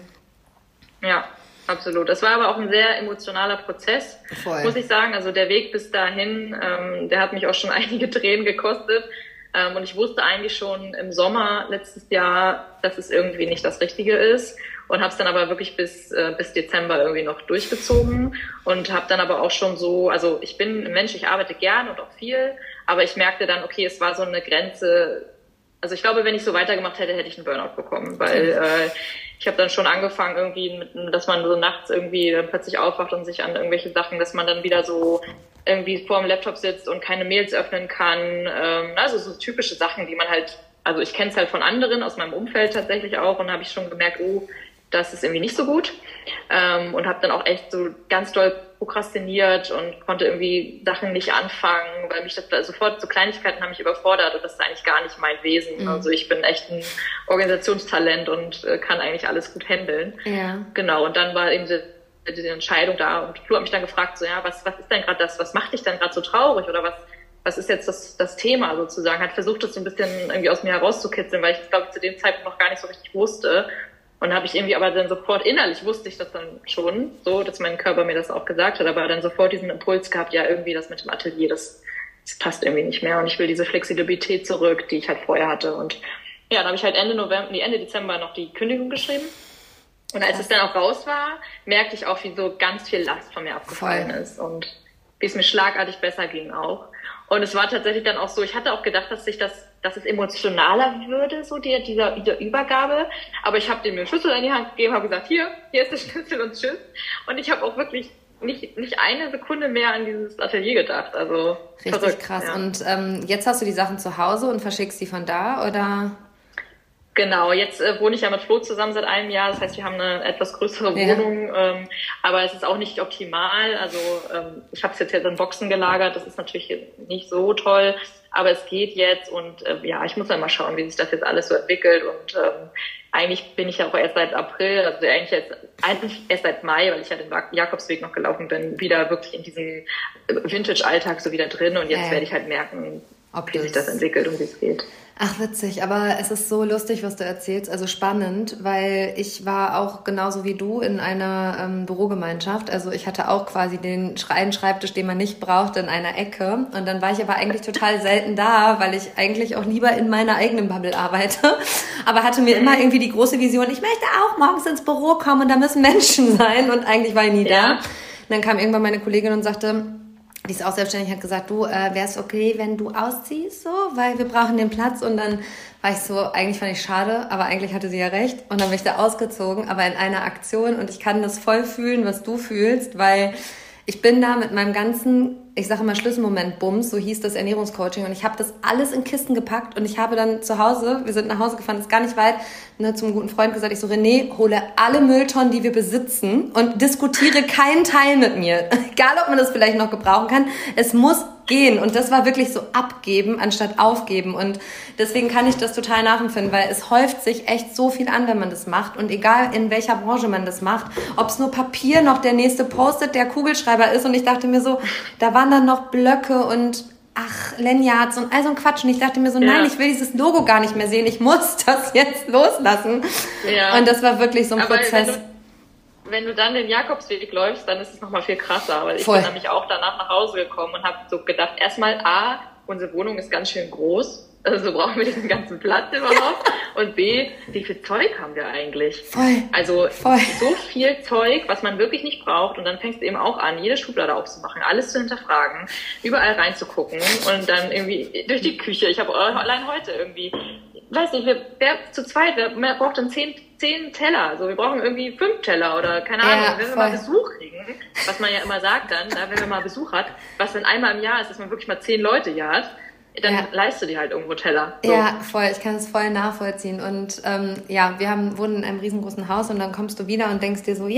Ja, absolut. Das war aber auch ein sehr emotionaler Prozess, muss ich sagen. Also der Weg bis dahin, der hat mich auch schon einige Tränen gekostet. Und ich wusste eigentlich schon im Sommer letztes Jahr, dass es irgendwie nicht das Richtige ist. Und habe es dann aber wirklich bis Dezember irgendwie noch durchgezogen und habe dann aber auch schon so, also ich bin ein Mensch, ich arbeite gern und auch viel, aber ich merkte dann, okay, es war so eine Grenze, also ich glaube, wenn ich so weitergemacht hätte, hätte ich einen Burnout bekommen, weil ich habe dann schon angefangen irgendwie, dass man so nachts irgendwie dann plötzlich aufwacht und sich an irgendwelche Sachen, dass man dann wieder so irgendwie vor dem Laptop sitzt und keine Mails öffnen kann, also so typische Sachen, die man halt, also ich kenne es halt von anderen aus meinem Umfeld tatsächlich auch und habe ich schon gemerkt, oh, das ist irgendwie nicht so gut, und habe dann auch echt so ganz doll prokrastiniert und konnte irgendwie Sachen nicht anfangen, weil mich das sofort, so Kleinigkeiten haben mich überfordert und das ist eigentlich gar nicht mein Wesen. Also ich bin echt ein Organisationstalent und kann eigentlich alles gut handeln. Ja. Genau, und dann war eben die Entscheidung da und Flo hat mich dann gefragt, so ja, was ist denn gerade das, was macht dich denn gerade so traurig oder was ist jetzt das Thema sozusagen, hat versucht, das so ein bisschen irgendwie aus mir herauszukitzeln, weil ich das, glaube ich, zu dem Zeitpunkt noch gar nicht so richtig wusste. Und habe ich irgendwie aber dann sofort innerlich wusste ich das dann schon, so, dass mein Körper mir das auch gesagt hat, aber dann sofort diesen Impuls gehabt, ja, irgendwie das mit dem Atelier, das passt irgendwie nicht mehr und ich will diese Flexibilität zurück, die ich halt vorher hatte. Und ja, dann habe ich halt Ende Dezember noch die Kündigung geschrieben. Und als es dann auch raus war, merkte ich auch, wie so ganz viel Last von mir abgefallen ist und wie es mir schlagartig besser ging auch. Und es war tatsächlich dann auch so, ich hatte auch gedacht, dass es emotionaler würde, so dieser Übergabe. Aber ich habe dem den Schlüssel in die Hand gegeben, habe gesagt, hier ist der Schlüssel und tschüss. Und ich habe auch wirklich nicht eine Sekunde mehr an dieses Atelier gedacht. Also richtig verrückt, krass. Ja. Und jetzt hast du die Sachen zu Hause und verschickst die von da, oder? Genau, jetzt wohne ich ja mit Flo zusammen seit einem Jahr, das heißt, wir haben eine etwas größere Wohnung, aber es ist auch nicht optimal, also ich habe es jetzt in Boxen gelagert, das ist natürlich nicht so toll, aber es geht jetzt und ja, ich muss dann mal schauen, wie sich das jetzt alles so entwickelt und eigentlich bin ich ja auch erst seit April, also eigentlich erst seit Mai, weil ich ja den Jakobsweg noch gelaufen bin, wieder wirklich in diesem Vintage-Alltag so wieder drin und jetzt werde ich halt merken, wie sich das entwickelt und wie es geht. Ach, witzig, aber es ist so lustig, was du erzählst, also spannend, weil ich war auch genauso wie du in einer Bürogemeinschaft, also ich hatte auch quasi einen Schreibtisch, den man nicht braucht, in einer Ecke und dann war ich aber eigentlich total selten da, weil ich eigentlich auch lieber in meiner eigenen Bubble arbeite, aber hatte mir immer irgendwie die große Vision, ich möchte auch morgens ins Büro kommen und da müssen Menschen sein und eigentlich war ich nie da. Und dann kam irgendwann meine Kollegin und sagte, die ist auch selbstständig, hat gesagt, du, wäre es okay, wenn du ausziehst, so, weil wir brauchen den Platz. Und dann war ich so, eigentlich fand ich schade, aber eigentlich hatte sie ja recht. Und dann bin ich da ausgezogen, aber in einer Aktion. Und ich kann das voll fühlen, was du fühlst, weil ich bin da mit meinem ganzen, ich sage immer Schlüsselmoment-Bums, so hieß das Ernährungscoaching. Und ich habe das alles in Kisten gepackt und ich habe dann zu Hause, wir sind nach Hause gefahren, ist gar nicht weit, zum guten Freund gesagt, ich so, René, hole alle Mülltonnen, die wir besitzen und diskutiere keinen Teil mit mir. Egal, ob man das vielleicht noch gebrauchen kann. Es muss gehen. Und das war wirklich so abgeben anstatt aufgeben. Und deswegen kann ich das total nachempfinden, weil es häuft sich echt so viel an, wenn man das macht. Und egal, in welcher Branche man das macht, ob es nur Papier noch der nächste Post-it, der Kugelschreiber ist. Und ich dachte mir so, da waren dann noch Blöcke und ach, Lanyards und all so ein Quatsch. Und ich dachte mir so, nein, ich will dieses Logo gar nicht mehr sehen. Ich muss das jetzt loslassen. Ja. Und das war wirklich so ein Prozess. Wenn du dann den Jakobsweg läufst, dann ist es nochmal viel krasser. Weil ich bin nämlich auch danach nach Hause gekommen und habe so gedacht, erstmal unsere Wohnung ist ganz schön groß. Also brauchen wir diesen ganzen Platz überhaupt. Und B, wie viel Zeug haben wir eigentlich? Voll. Also so viel Zeug, was man wirklich nicht braucht. Und dann fängst du eben auch an, jede Schublade aufzumachen, alles zu hinterfragen, überall reinzugucken und dann irgendwie durch die Küche. Ich habe allein heute irgendwie, weiß nicht, wer zu zweit, wer braucht denn 10 Teller? Also wir brauchen irgendwie 5 Teller oder keine Ahnung. Wenn wir mal Besuch kriegen, was man ja immer sagt dann, wenn man mal Besuch hat, was dann einmal im Jahr ist, dass man wirklich mal 10 Leute hier hat, dann leistet dir halt irgendwo Teller. So. Ja, voll. Ich kann es voll nachvollziehen. Und wir wohnen in einem riesengroßen Haus und dann kommst du wieder und denkst dir so,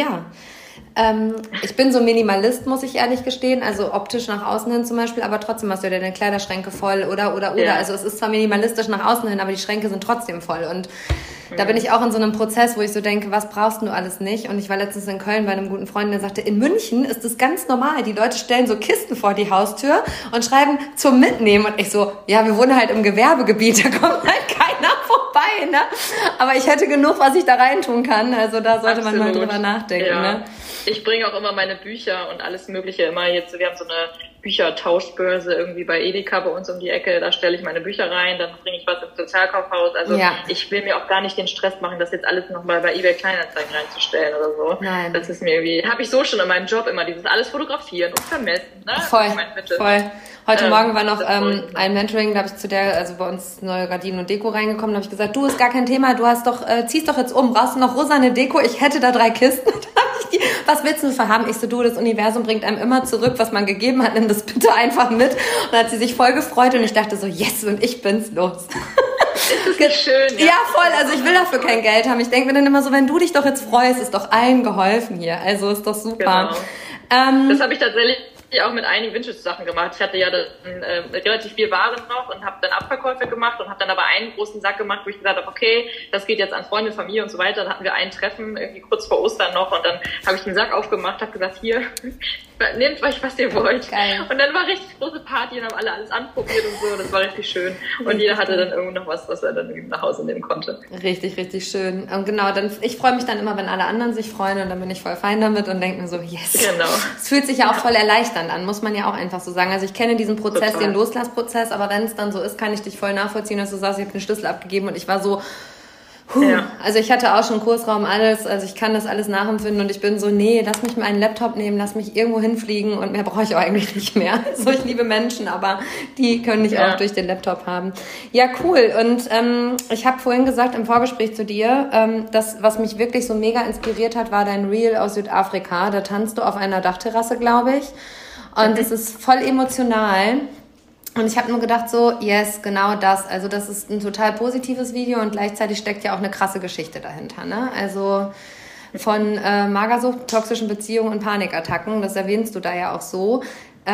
ich bin so Minimalist, muss ich ehrlich gestehen, also optisch nach außen hin zum Beispiel, aber trotzdem hast du ja deine Kleiderschränke voll oder. Ja. Also es ist zwar minimalistisch nach außen hin, aber die Schränke sind trotzdem voll und da bin ich auch in so einem Prozess, wo ich so denke, was brauchst du alles nicht? Und ich war letztens in Köln bei einem guten Freund, der sagte, in München ist das ganz normal. Die Leute stellen so Kisten vor die Haustür und schreiben zum Mitnehmen. Und ich so, ja, wir wohnen halt im Gewerbegebiet, da kommt halt keiner vorbei, ne? Aber ich hätte genug, was ich da reintun kann. Also da sollte man mal drüber nachdenken, ne? Ich bringe auch immer meine Bücher und alles Mögliche immer jetzt. Wir haben so eine Büchertauschbörse irgendwie bei Edeka bei uns um die Ecke. Da stelle ich meine Bücher rein, dann bringe ich was ins Sozialkaufhaus. Also ich will mir auch gar nicht den Stress machen, das jetzt alles nochmal bei eBay Kleinanzeigen reinzustellen oder so. Nein. Das ist mir irgendwie, habe ich so schon in meinem Job immer dieses alles fotografieren und vermessen. Ne? Voll. Heute Morgen war noch ein Mentoring, da habe ich also bei uns neue Gardinen und Deko reingekommen, da habe ich gesagt, du, ist gar kein Thema, du hast doch, ziehst doch jetzt um, brauchst du noch rosane Deko? Ich hätte da 3 Kisten. Was willst du für haben? Ich so, du, das Universum bringt einem immer zurück, was man gegeben hat, nimm das bitte einfach mit. Und dann hat sie sich voll gefreut und ich dachte so, yes, und ich bin's los. Ist das schön? Ja, voll, also ich will dafür kein Geld haben. Ich denke mir dann immer so, wenn du dich doch jetzt freust, ist doch allen geholfen hier. Also ist doch super. Genau. Das habe ich tatsächlich auch mit einigen Vintage-Sachen gemacht. Ich hatte ja dann relativ viel Ware noch und habe dann Abverkäufe gemacht und habe dann aber einen großen Sack gemacht, wo ich gesagt habe, okay, das geht jetzt an Freunde, Familie und so weiter. Dann hatten wir ein Treffen irgendwie kurz vor Ostern noch und dann habe ich den Sack aufgemacht, habe gesagt, hier, nehmt euch, was ihr wollt. Geil. Und dann war richtig große Party und haben alle alles anprobiert und so. Das war richtig schön. Und jeder hatte dann irgendwie noch was er dann nach Hause nehmen konnte. Richtig, richtig schön. Und genau, ich freue mich dann immer, wenn alle anderen sich freuen und dann bin ich voll fein damit und denke mir so, yes. Genau. Es fühlt sich ja auch voll erleichternd an, muss man ja auch einfach so sagen. Also ich kenne diesen Prozess, Total. den Loslassprozess, aber wenn es dann so ist, kann ich dich voll nachvollziehen, dass du sagst, ich habe den Schlüssel abgegeben und ich war so, Also ich hatte auch schon Kursraum, alles, also ich kann das alles nachempfinden und ich bin so, nee, lass mich meinen Laptop nehmen, lass mich irgendwo hinfliegen und mehr brauche ich auch eigentlich nicht mehr. So, ich liebe Menschen, aber die können nicht auch durch den Laptop haben. Ja, cool. Und ich habe vorhin gesagt im Vorgespräch zu dir, das, was mich wirklich so mega inspiriert hat, war dein Reel aus Südafrika. Da tanzt du auf einer Dachterrasse, glaube ich. Und es ist voll emotional. Und ich habe nur gedacht so, yes, genau das. Also das ist ein total positives Video und gleichzeitig steckt ja auch eine krasse Geschichte dahinter, ne? Also von Magersucht, toxischen Beziehungen und Panikattacken, das erwähnst du da ja auch so.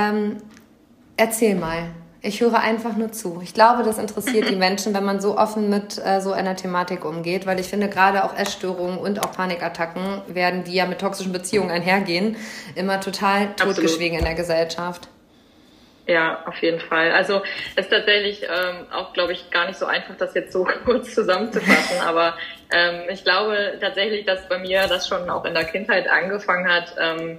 Erzähl mal. Ich höre einfach nur zu. Ich glaube, das interessiert die Menschen, wenn man so offen mit so einer Thematik umgeht, weil ich finde, gerade auch Essstörungen und auch Panikattacken werden, die ja mit toxischen Beziehungen einhergehen, immer total totgeschwiegen in der Gesellschaft. Ja, auf jeden Fall. Also es ist tatsächlich auch, glaube ich, gar nicht so einfach, das jetzt so kurz zusammenzufassen. Aber ich glaube tatsächlich, dass bei mir das schon auch in der Kindheit angefangen hat,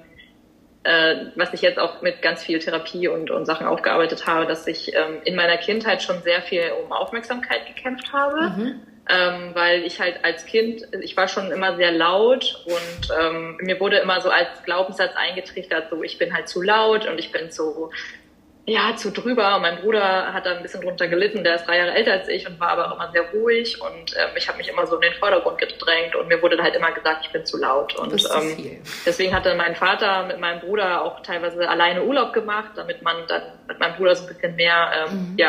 was ich jetzt auch mit ganz viel Therapie und Sachen aufgearbeitet habe, dass ich in meiner Kindheit schon sehr viel um Aufmerksamkeit gekämpft habe. Weil ich halt als Kind, ich war schon immer sehr laut und mir wurde immer so als Glaubenssatz eingetrichtert, so ich bin halt zu laut und ich bin zu drüber. Und mein Bruder hat da ein bisschen drunter gelitten, der ist 3 Jahre älter als ich und war aber auch immer sehr ruhig und ich habe mich immer so in den Vordergrund gedrängt und mir wurde dann halt immer gesagt, ich bin zu laut. Und deswegen hat dann mein Vater mit meinem Bruder auch teilweise alleine Urlaub gemacht, damit man dann mit meinem Bruder so ein bisschen mehr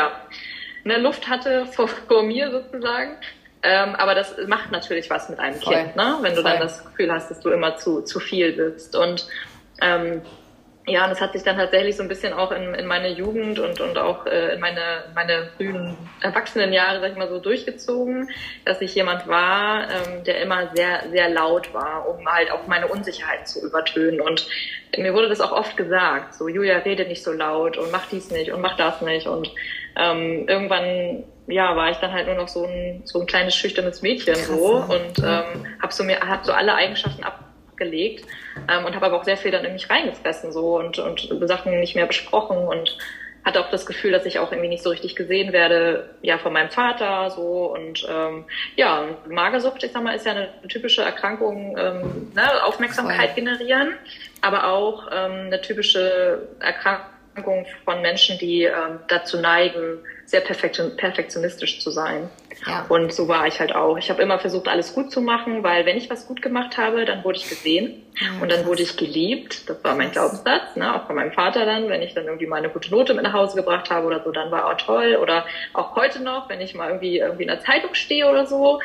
Luft hatte vor mir sozusagen. Aber das macht natürlich was mit einem Kind, ne? Wenn du dann das Gefühl hast, dass du immer zu viel bist. Und Ja, und es hat sich dann tatsächlich so ein bisschen auch in meine Jugend und auch in meine frühen Erwachsenenjahre, sag ich mal, so durchgezogen, dass ich jemand war, der immer sehr, sehr laut war, um halt auch meine Unsicherheiten zu übertönen. Und mir wurde das auch oft gesagt, so Julia, rede nicht so laut und mach dies nicht und mach das nicht. Und irgendwann war ich dann halt nur noch so ein kleines schüchternes Mädchen. Krass, so und hab so alle Eigenschaften abgelegt und habe aber auch sehr viel dann in mich reingefressen so und Sachen nicht mehr besprochen und hatte auch das Gefühl, dass ich auch irgendwie nicht so richtig gesehen werde, von meinem Vater so und Magersucht, ich sag mal, ist ja eine typische Erkrankung, Aufmerksamkeit generieren, aber auch eine typische Erkrankung von Menschen, die dazu neigen, sehr perfektionistisch zu sein. Ja. Und so war ich halt auch. Ich habe immer versucht, alles gut zu machen, weil wenn ich was gut gemacht habe, dann wurde ich gesehen und dann wurde ich geliebt. Das war mein Glaubenssatz, ne? Auch von meinem Vater dann, wenn ich dann irgendwie mal eine gute Note mit nach Hause gebracht habe oder so, dann war auch toll. Oder auch heute noch, wenn ich mal irgendwie in der Zeitung stehe oder so,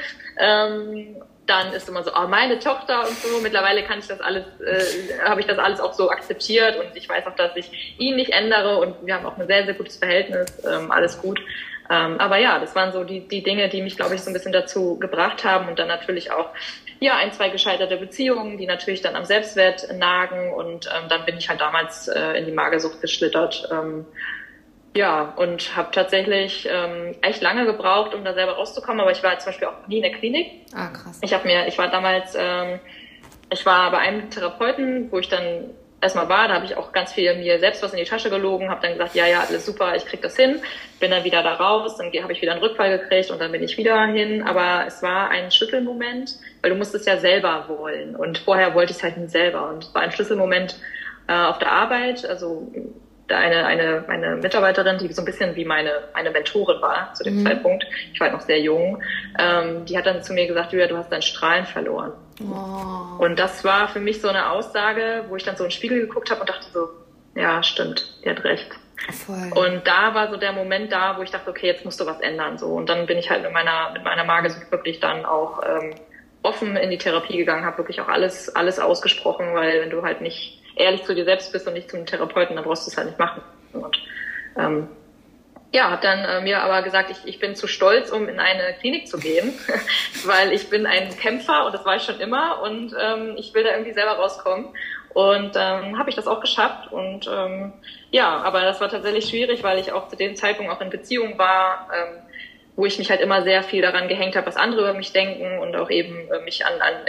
dann ist immer so, meine Tochter und so. Mittlerweile kann ich das alles, habe ich das alles auch so akzeptiert und ich weiß auch, dass ich ihn nicht ändere und wir haben auch ein sehr, sehr gutes Verhältnis, alles gut. Aber ja, das waren so die Dinge, die mich, glaube ich, so ein bisschen dazu gebracht haben und dann natürlich auch, 1-2 gescheiterte Beziehungen, die natürlich dann am Selbstwert nagen und dann bin ich halt damals in die Magersucht geschlittert. Und habe tatsächlich echt lange gebraucht, um da selber rauszukommen, aber ich war zum Beispiel auch nie in der Klinik. Ah, krass. Ich war damals, ich war bei einem Therapeuten, wo ich dann erstmal war, da habe ich auch ganz viel mir selbst was in die Tasche gelogen, habe dann gesagt, ja, alles super, ich krieg das hin, bin dann wieder da raus, dann habe ich wieder einen Rückfall gekriegt und dann bin ich wieder hin, aber es war ein Schlüsselmoment, weil du musst es ja selber wollen und vorher wollte ich es halt nie selber und es war ein Schlüsselmoment auf der Arbeit, also eine Mitarbeiterin, die so ein bisschen wie meine Mentorin war zu dem Zeitpunkt. Ich war halt noch sehr jung. Die hat dann zu mir gesagt, Julia, du hast dein Strahlen verloren. Oh. Und das war für mich so eine Aussage, wo ich dann so in den Spiegel geguckt habe und dachte so, ja, stimmt, die hat recht. Voll. Und da war so der Moment da, wo ich dachte, okay, jetzt musst du was ändern. So. Und dann bin ich halt mit meiner Magersucht wirklich dann auch offen in die Therapie gegangen, habe wirklich auch alles ausgesprochen, weil wenn du halt nicht ehrlich zu dir selbst bist und nicht zum Therapeuten, dann brauchst du es halt nicht machen. Und habe dann mir aber gesagt, ich bin zu stolz, um in eine Klinik zu gehen, weil ich bin ein Kämpfer und das war ich schon immer und ich will da irgendwie selber rauskommen. Und habe ich das auch geschafft und aber das war tatsächlich schwierig, weil ich auch zu dem Zeitpunkt auch in Beziehung war, wo ich mich halt immer sehr viel daran gehängt habe, was andere über mich denken und auch eben mich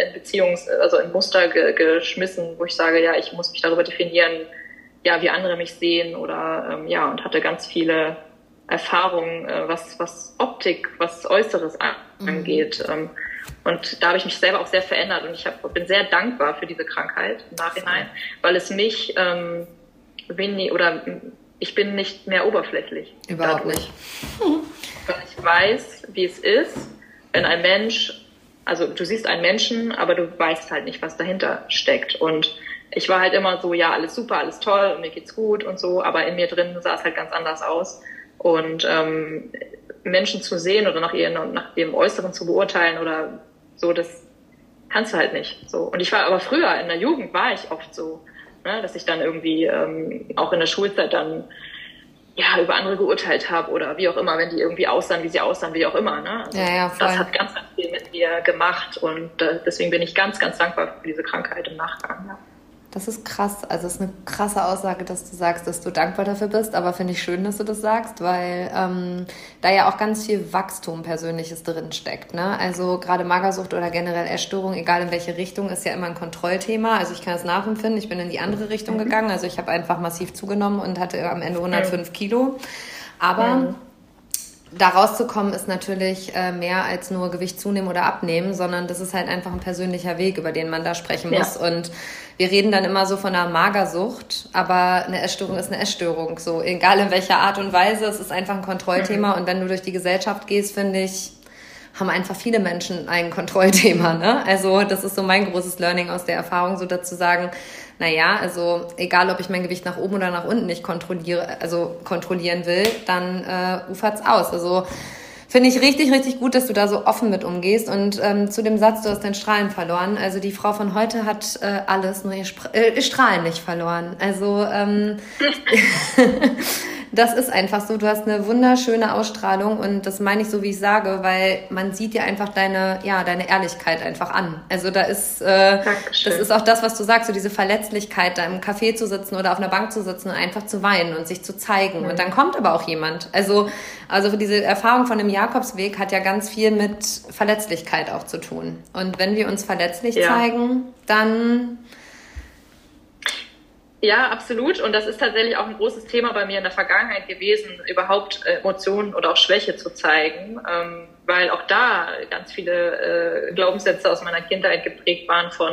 in Muster geschmissen, wo ich sage, ja, ich muss mich darüber definieren, wie andere mich sehen oder und hatte ganz viele Erfahrungen, was Optik, was Äußeres angeht. Und da habe ich mich selber auch sehr verändert und ich bin sehr dankbar für diese Krankheit im Nachhinein, weil es mich ich bin nicht mehr oberflächlich. Überhaupt nicht. Weil ich weiß, wie es ist, wenn ein Mensch, also du siehst einen Menschen, aber du weißt halt nicht, was dahinter steckt. Und ich war halt immer so, ja, alles super, alles toll und mir geht's gut und so, aber in mir drin sah es halt ganz anders aus. Und Menschen zu sehen oder nach dem Äußeren zu beurteilen oder so, das kannst du halt nicht. So. Und ich war aber früher, in der Jugend war ich oft so, ne, dass ich dann irgendwie auch in der Schulzeit dann über andere geurteilt habe oder wie auch immer, wenn die irgendwie aussahen, wie sie aussahen, wie auch immer. Ne? Also das hat ganz, ganz viel mit mir gemacht und deswegen bin ich ganz, ganz dankbar für diese Krankheit im Nachgang. Ja. Das ist krass. Also es ist eine krasse Aussage, dass du sagst, dass du dankbar dafür bist. Aber finde ich schön, dass du das sagst, weil da ja auch ganz viel Wachstum Persönliches drin steckt. Ne? Also gerade Magersucht oder generell Essstörung, egal in welche Richtung, ist ja immer ein Kontrollthema. Also ich kann es nachempfinden. Ich bin in die andere Richtung gegangen. Also ich habe einfach massiv zugenommen und hatte am Ende 105 Kilo. Aber da rauszukommen ist natürlich mehr als nur Gewicht zunehmen oder abnehmen, sondern das ist halt einfach ein persönlicher Weg, über den man da sprechen muss. Und wir reden dann immer so von einer Magersucht, aber eine Essstörung ist eine Essstörung. So, egal in welcher Art und Weise, es ist einfach ein Kontrollthema. Und wenn du durch die Gesellschaft gehst, finde ich, haben einfach viele Menschen ein Kontrollthema. Ne? Also das ist so mein großes Learning aus der Erfahrung, so dazu sagen, also egal, ob ich mein Gewicht nach oben oder nach unten nicht kontrollieren will, dann ufert's aus. Also Finde ich richtig, richtig gut, dass du da so offen mit umgehst. Und zu dem Satz, du hast dein Strahlen verloren. Also die Frau von heute hat alles, nur ihr Strahlen nicht verloren. Also das ist einfach so. Du hast eine wunderschöne Ausstrahlung und das meine ich so, wie ich sage, weil man sieht dir einfach deine Ehrlichkeit einfach an. Also da ist, das ist auch das, was du sagst, so diese Verletzlichkeit, da im Café zu sitzen oder auf einer Bank zu sitzen und einfach zu weinen und sich zu zeigen. Und dann kommt aber auch jemand. Also diese Erfahrung von dem Jakobsweg hat ja ganz viel mit Verletzlichkeit auch zu tun. Und wenn wir uns verletzlich zeigen, dann... Ja, absolut. Und das ist tatsächlich auch ein großes Thema bei mir in der Vergangenheit gewesen, überhaupt Emotionen oder auch Schwäche zu zeigen, weil auch da ganz viele Glaubenssätze aus meiner Kindheit geprägt waren von,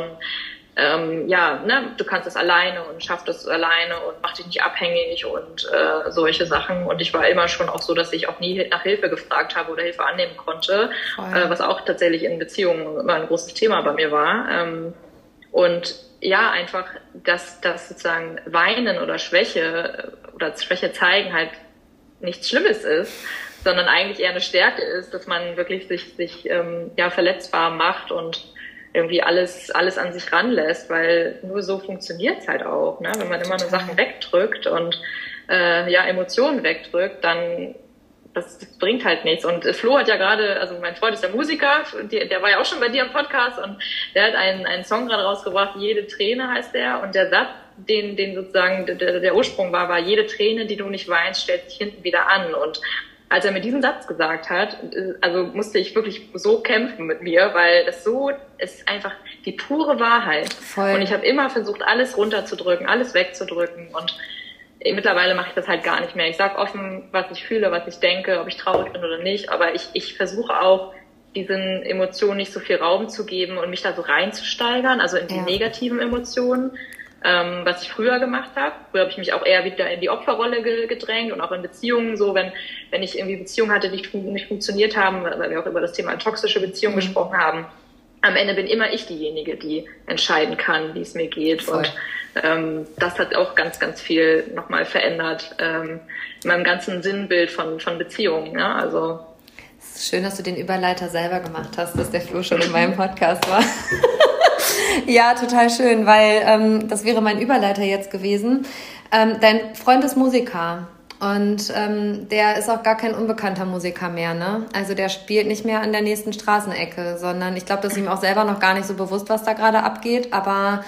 du kannst das alleine und schaff das alleine und mach dich nicht abhängig und solche Sachen. Und ich war immer schon auch so, dass ich auch nie nach Hilfe gefragt habe oder Hilfe annehmen konnte, was auch tatsächlich in Beziehungen immer ein großes Thema bei mir war. Und ja, einfach, dass sozusagen Weinen oder Schwäche zeigen halt nichts Schlimmes ist, sondern eigentlich eher eine Stärke ist, dass man wirklich sich verletzbar macht und irgendwie alles an sich ranlässt, weil nur so funktioniert's halt auch, ne? Wenn man immer nur Sachen wegdrückt und Emotionen wegdrückt, dann das bringt halt nichts. Und Flo hat ja gerade, also mein Freund ist der Musiker, der war ja auch schon bei dir im Podcast und der hat einen Song gerade rausgebracht, Jede Träne heißt der. Und der Satz, den sozusagen der Ursprung war, jede Träne, die du nicht weinst, stellt sich hinten wieder an. Und als er mir diesen Satz gesagt hat, also musste ich wirklich so kämpfen mit mir, weil das so ist einfach die pure Wahrheit. Voll. Und ich habe immer versucht, alles runterzudrücken, alles wegzudrücken und mittlerweile mache ich das halt gar nicht mehr. Ich sage offen, was ich fühle, was ich denke, ob ich traurig bin oder nicht. Aber ich versuche auch, diesen Emotionen nicht so viel Raum zu geben und mich da so reinzusteigern, also in die negativen Emotionen, was ich früher gemacht habe. Früher habe ich mich auch eher wieder in die Opferrolle gedrängt und auch in Beziehungen so, wenn ich irgendwie Beziehungen hatte, die nicht funktioniert haben, weil wir auch über das Thema toxische Beziehungen gesprochen haben. Am Ende bin immer ich diejenige, die entscheiden kann, wie es mir geht. Voll. Und das hat auch ganz, ganz viel nochmal verändert in meinem ganzen Sinnbild von Beziehungen. Ja? Also es ist schön, dass du den Überleiter selber gemacht hast, dass der Flo schon in meinem Podcast war. Ja, total schön, weil das wäre mein Überleiter jetzt gewesen. Dein Freund ist Musiker. Und der ist auch gar kein unbekannter Musiker mehr, ne? Also der spielt nicht mehr an der nächsten Straßenecke, sondern ich glaube, das ist ihm auch selber noch gar nicht so bewusst, was da gerade abgeht. Aber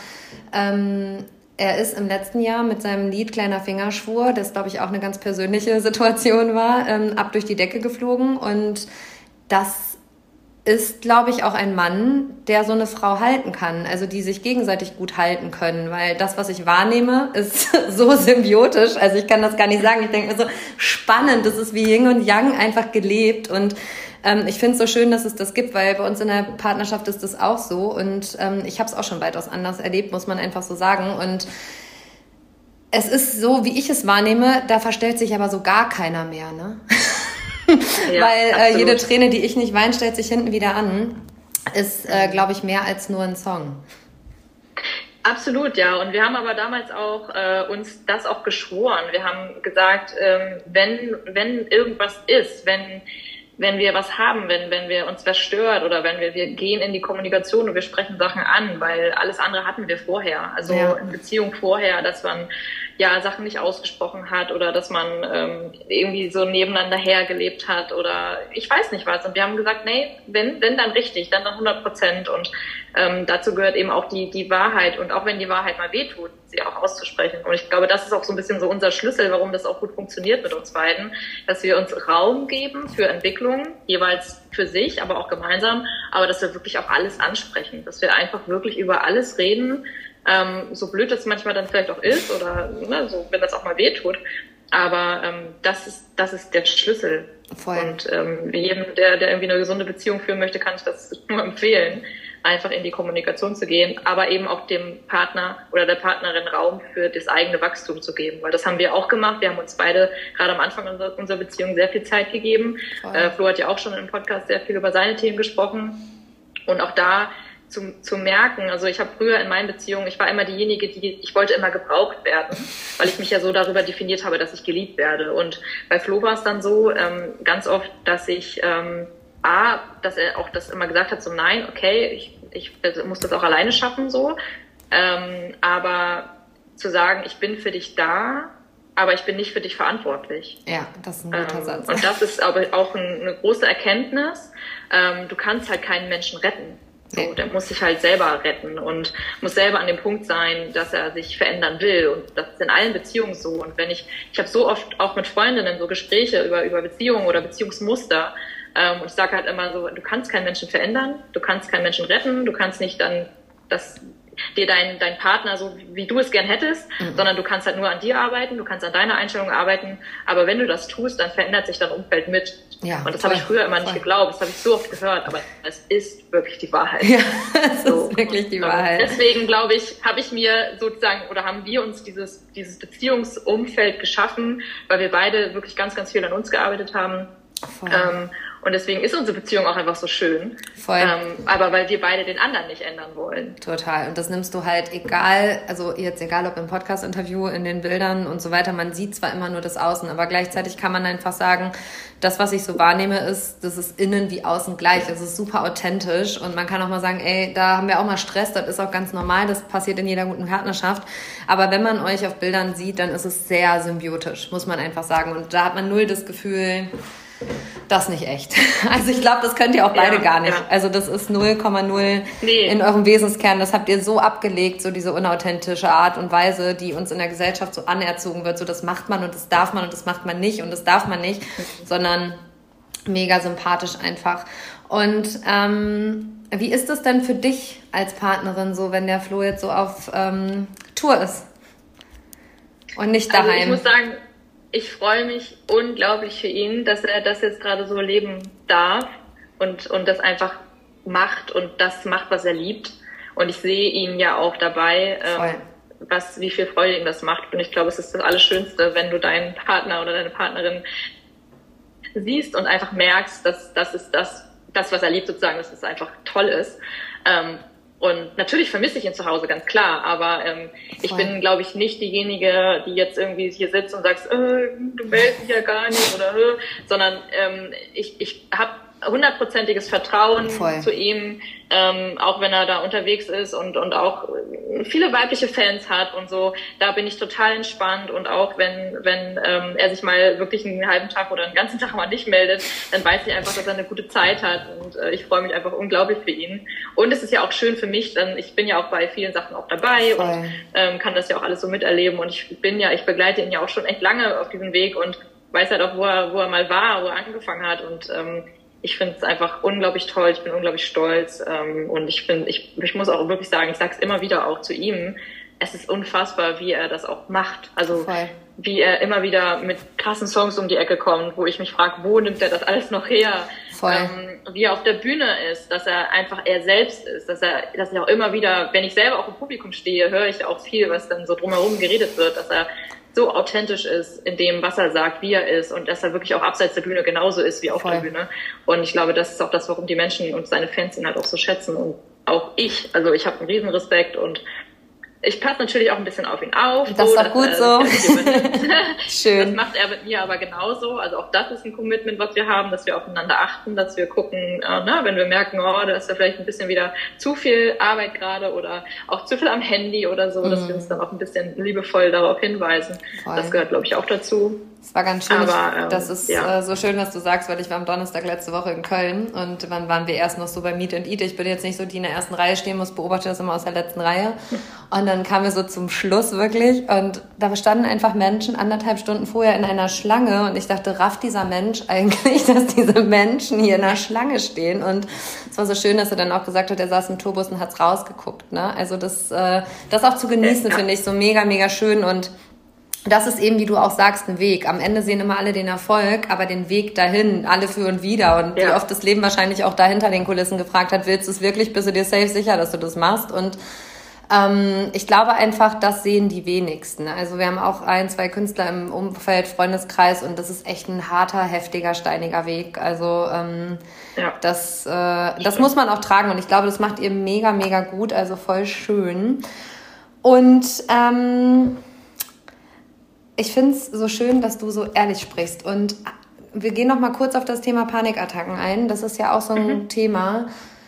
er ist im letzten Jahr mit seinem Lied Kleiner Fingerschwur, das glaube ich auch eine ganz persönliche Situation war, ab durch die Decke geflogen. Und das ist, glaube ich, auch ein Mann, der so eine Frau halten kann, also die sich gegenseitig gut halten können, weil das, was ich wahrnehme, ist so symbiotisch, also ich kann das gar nicht sagen, ich denke mir so spannend, das ist wie Yin und Yang einfach gelebt und ich finde es so schön, dass es das gibt, weil bei uns in der Partnerschaft ist das auch so und ich habe es auch schon weitaus anders erlebt, muss man einfach so sagen und es ist so, wie ich es wahrnehme, da verstellt sich aber so gar keiner mehr, ne? Ja, weil jede Träne, die ich nicht weine, stellt sich hinten wieder an, ist, glaube ich, mehr als nur ein Song. Absolut, ja. Und wir haben aber damals auch uns das auch geschworen. Wir haben gesagt, wenn irgendwas ist, wenn wir was haben, wenn wir uns was stört oder wenn wir gehen in die Kommunikation und wir sprechen Sachen an, weil alles andere hatten wir vorher. Also in Beziehung vorher, dass man Sachen nicht ausgesprochen hat oder dass man irgendwie so nebeneinander hergelebt hat oder ich weiß nicht was. Und wir haben gesagt, nee, wenn dann richtig, dann 100%. Und dazu gehört eben auch die Wahrheit. Und auch wenn die Wahrheit mal wehtut, sie auch auszusprechen. Und ich glaube, das ist auch so ein bisschen so unser Schlüssel, warum das auch gut funktioniert mit uns beiden, dass wir uns Raum geben für Entwicklung, jeweils für sich, aber auch gemeinsam, aber dass wir wirklich auch alles ansprechen, dass wir einfach wirklich über alles reden, so blöd das manchmal dann vielleicht auch ist oder so, wenn das auch mal wehtut. Aber das ist der Schlüssel. Voll. Und jedem, der irgendwie eine gesunde Beziehung führen möchte, kann ich das nur empfehlen, einfach in die Kommunikation zu gehen, aber eben auch dem Partner oder der Partnerin Raum für das eigene Wachstum zu geben. Weil das haben wir auch gemacht. Wir haben uns beide gerade am Anfang unserer Beziehung sehr viel Zeit gegeben. Flo hat ja auch schon im Podcast sehr viel über seine Themen gesprochen. Und auch da zu merken, also ich habe früher in meinen Beziehungen, ich war immer diejenige, ich wollte immer gebraucht werden, weil ich mich ja so darüber definiert habe, dass ich geliebt werde. Und bei Flo war es dann so, ganz oft, dass ich, dass er auch das immer gesagt hat, so nein, okay, ich muss das auch alleine schaffen, so, aber zu sagen, ich bin für dich da, aber ich bin nicht für dich verantwortlich. Ja, das ist ein guter Satz. Und das ist aber auch eine große Erkenntnis. Du kannst halt keinen Menschen retten. So, der muss sich halt selber retten und muss selber an dem Punkt sein, dass er sich verändern will. Und das ist in allen Beziehungen so. Und wenn ich habe so oft auch mit Freundinnen so Gespräche über Beziehungen oder Beziehungsmuster. Und ich sage halt immer so, du kannst keinen Menschen verändern, du kannst keinen Menschen retten, du kannst nicht dann dir dein Partner so, wie du es gern hättest, sondern du kannst halt nur an dir arbeiten, du kannst an deiner Einstellung arbeiten, aber wenn du das tust, dann verändert sich dein Umfeld mit. Ja, und das habe ich früher immer nicht geglaubt, das habe ich so oft gehört, aber es ist wirklich die Wahrheit. Ja, es ist wirklich die Wahrheit. Deswegen glaube ich, haben wir uns dieses Beziehungsumfeld geschaffen, weil wir beide wirklich ganz, ganz viel an uns gearbeitet haben. Und deswegen ist unsere Beziehung auch einfach so schön. Voll. Aber weil wir beide den anderen nicht ändern wollen. Total. Und das nimmst du halt egal ob im Podcast-Interview, in den Bildern und so weiter, man sieht zwar immer nur das Außen, aber gleichzeitig kann man einfach sagen, das, was ich so wahrnehme, das ist innen wie außen gleich. Es ist super authentisch und man kann auch mal sagen, ey, da haben wir auch mal Stress, das ist auch ganz normal, das passiert in jeder guten Partnerschaft. Aber wenn man euch auf Bildern sieht, dann ist es sehr symbiotisch, muss man einfach sagen. Und da hat man null das Gefühl, das nicht echt. Also ich glaube, das könnt ihr auch beide gar nicht. Ja. Also das ist 0,0 in eurem Wesenskern. Das habt ihr so abgelegt, so diese unauthentische Art und Weise, die uns in der Gesellschaft so anerzogen wird. So das macht man und das darf man und das macht man nicht und das darf man nicht, sondern mega sympathisch einfach. Und wie ist es denn für dich als Partnerin so, wenn der Flo jetzt so auf Tour ist und nicht daheim? Also ich muss sagen, ich freue mich unglaublich für ihn, dass er das jetzt gerade so leben darf und das einfach macht und das macht, was er liebt. Und ich sehe ihn ja auch dabei, wie viel Freude ihm das macht. Und ich glaube, es ist das Allerschönste, wenn du deinen Partner oder deine Partnerin siehst und einfach merkst, dass das ist das, was er liebt sozusagen, dass es einfach toll ist. Und natürlich vermisse ich ihn zu Hause, ganz klar, aber ich bin, glaube ich, nicht diejenige, die jetzt irgendwie hier sitzt und sagt, du meldest dich ja gar nicht oder sondern ich habe 100%iges Vertrauen zu ihm, auch wenn er da unterwegs ist und auch viele weibliche Fans hat und so, da bin ich total entspannt und auch wenn er sich mal wirklich einen halben Tag oder einen ganzen Tag mal nicht meldet, dann weiß ich einfach, dass er eine gute Zeit hat und ich freue mich einfach unglaublich für ihn. Und es ist ja auch schön für mich, denn ich bin ja auch bei vielen Sachen auch dabei und kann das ja auch alles so miterleben und ich begleite ihn ja auch schon echt lange auf diesem Weg und weiß halt auch, wo er mal war, wo er angefangen hat und ich finde es einfach unglaublich toll, ich bin unglaublich stolz und ich muss auch wirklich sagen, ich sage es immer wieder auch zu ihm, es ist unfassbar, wie er das auch macht. Also wie er immer wieder mit krassen Songs um die Ecke kommt, wo ich mich frage, wo nimmt er das alles noch her? Wie er auf der Bühne ist, dass er einfach er selbst ist, dass ich auch immer wieder, wenn ich selber auch im Publikum stehe, höre ich auch viel, was dann so drumherum geredet wird, dass er so authentisch ist in dem, was er sagt, wie er ist und dass er wirklich auch abseits der Bühne genauso ist wie auf der Bühne. Und ich glaube, das ist auch das, warum die Menschen und seine Fans ihn halt auch so schätzen und auch ich. Also ich habe einen riesen Respekt und ich passe natürlich auch ein bisschen auf ihn auf. Das ist doch gut so. Schön. Das macht er mit mir aber genauso. Also auch das ist ein Commitment, was wir haben, dass wir aufeinander achten, dass wir gucken, wenn wir merken, da ist ja vielleicht ein bisschen wieder zu viel Arbeit gerade oder auch zu viel am Handy oder so, dass wir uns dann auch ein bisschen liebevoll darauf hinweisen. Das gehört, glaube ich, auch dazu. Das war ganz schön. Aber, das ist so schön, was du sagst, weil ich war am Donnerstag letzte Woche in Köln und dann waren wir erst noch so bei Meet and Eat. Ich bin jetzt nicht so, die in der ersten Reihe stehen muss, beobachte das immer aus der letzten Reihe. Und dann kamen wir so zum Schluss wirklich und da standen einfach Menschen 1,5 Stunden vorher in einer Schlange und ich dachte, rafft dieser Mensch eigentlich, dass diese Menschen hier in der Schlange stehen? Und es war so schön, dass er dann auch gesagt hat, er saß im Tourbus und hat's rausgeguckt. Ne? Also das auch zu genießen, finde ich so mega, mega schön und das ist eben, wie du auch sagst, ein Weg. Am Ende sehen immer alle den Erfolg, aber den Weg dahin, alle für und wieder. Und wie oft das Leben wahrscheinlich auch da hinter den Kulissen gefragt hat, willst du es wirklich, bist du dir safe sicher, dass du das machst? Und Ich glaube einfach, das sehen die wenigsten. Also wir haben auch 1, 2 Künstler im Umfeld, Freundeskreis und das ist echt ein harter, heftiger, steiniger Weg. Also das muss man auch tragen und ich glaube, das macht ihr mega, mega gut, also voll schön. Und ich finde es so schön, dass du so ehrlich sprichst und wir gehen noch mal kurz auf das Thema Panikattacken ein. Das ist ja auch so ein Thema.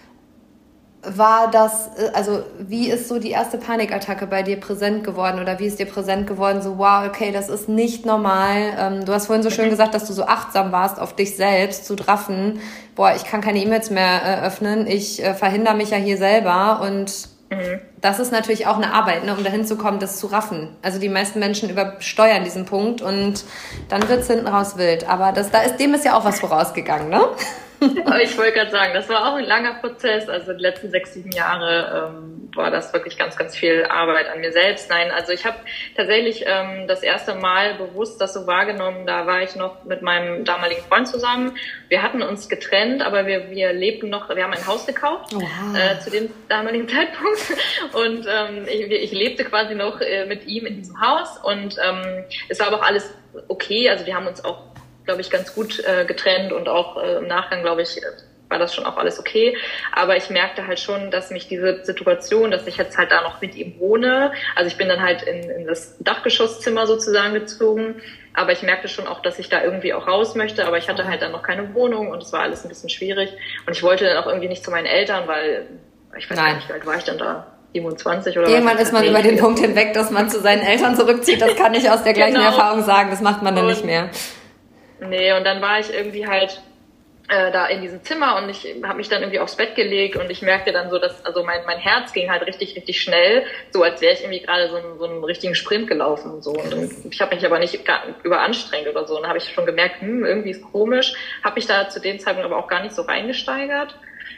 Wie ist so die erste Panikattacke bei dir präsent geworden oder wie ist dir präsent geworden, so wow, okay, das ist nicht normal. Du hast vorhin so schön gesagt, dass du so achtsam warst auf dich selbst, zu draffen, boah, ich kann keine E-Mails mehr öffnen, ich verhindere mich ja hier selber und das ist natürlich auch eine Arbeit, ne, um dahin zu kommen, das zu raffen. Also die meisten Menschen übersteuern diesen Punkt und dann wird's hinten raus wild. Aber dem ist ja auch was vorausgegangen, ne? Ich wollte gerade sagen, das war auch ein langer Prozess. Also die letzten 6, 7 Jahre war das wirklich ganz, ganz viel Arbeit an mir selbst. Nein, also ich habe tatsächlich das erste Mal bewusst das so wahrgenommen. Da war ich noch mit meinem damaligen Freund zusammen. Wir hatten uns getrennt, aber wir lebten noch, wir haben ein Haus gekauft zu dem damaligen Zeitpunkt. Und ich lebte quasi noch mit ihm in diesem Haus. Und es war aber auch alles okay. Also wir haben uns auch, glaube ich, ganz gut getrennt und auch im Nachgang, glaube ich, war das schon auch alles okay. Aber ich merkte halt schon, dass mich diese Situation, dass ich jetzt halt da noch mit ihm wohne, also ich bin dann halt in das Dachgeschosszimmer sozusagen gezogen, aber ich merkte schon auch, dass ich da irgendwie auch raus möchte, aber ich hatte halt dann noch keine Wohnung und es war alles ein bisschen schwierig und ich wollte dann auch irgendwie nicht zu meinen Eltern, weil ich weiß gar nicht, wie alt war ich dann da? 27 oder was? Irgendwann ist man über den Punkt hinweg, dass man zu seinen Eltern zurückzieht, das kann ich aus der gleichen Erfahrung sagen, das macht man dann nicht mehr. Nee, und dann war ich irgendwie halt da in diesem Zimmer und ich habe mich dann irgendwie aufs Bett gelegt und ich merkte dann so, dass also mein Herz ging halt richtig, richtig schnell, so als wäre ich irgendwie gerade so einen richtigen Sprint gelaufen und so. Und ich habe mich aber nicht überanstrengt oder so. Und dann habe ich schon gemerkt, irgendwie ist komisch, habe mich da zu dem Zeitpunkt aber auch gar nicht so reingesteigert.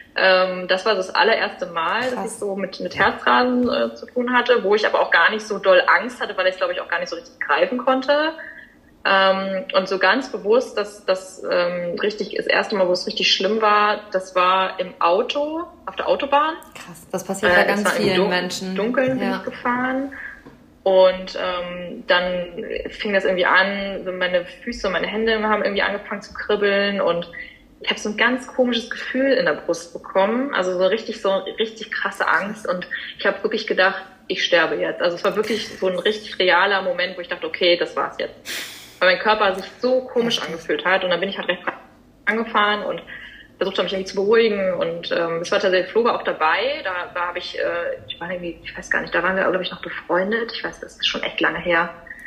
Das war das allererste Mal, dass ich so mit Herzrasen zu tun hatte, wo ich aber auch gar nicht so doll Angst hatte, weil ich es, glaube ich, auch gar nicht so richtig greifen konnte. Und so ganz bewusst, dass das erste Mal, wo es richtig schlimm war, das war im Auto, auf der Autobahn. Krass, das passiert bei ganz vielen Menschen. Dunkeln bin ich gefahren. Und dann fing das irgendwie an, meine Füße und meine Hände haben irgendwie angefangen zu kribbeln und ich habe so ein ganz komisches Gefühl in der Brust bekommen, also so richtig krasse Angst und ich habe wirklich gedacht, ich sterbe jetzt. Also es war wirklich so ein richtig realer Moment, wo ich dachte, okay, das war's jetzt. Weil mein Körper sich so komisch angefühlt hat und dann bin ich halt recht angefahren und versucht habe, mich irgendwie zu beruhigen und es war tatsächlich, Flo war auch dabei, da habe ich weiß gar nicht, da waren wir, glaube ich, noch befreundet, ich weiß, das ist schon echt lange her,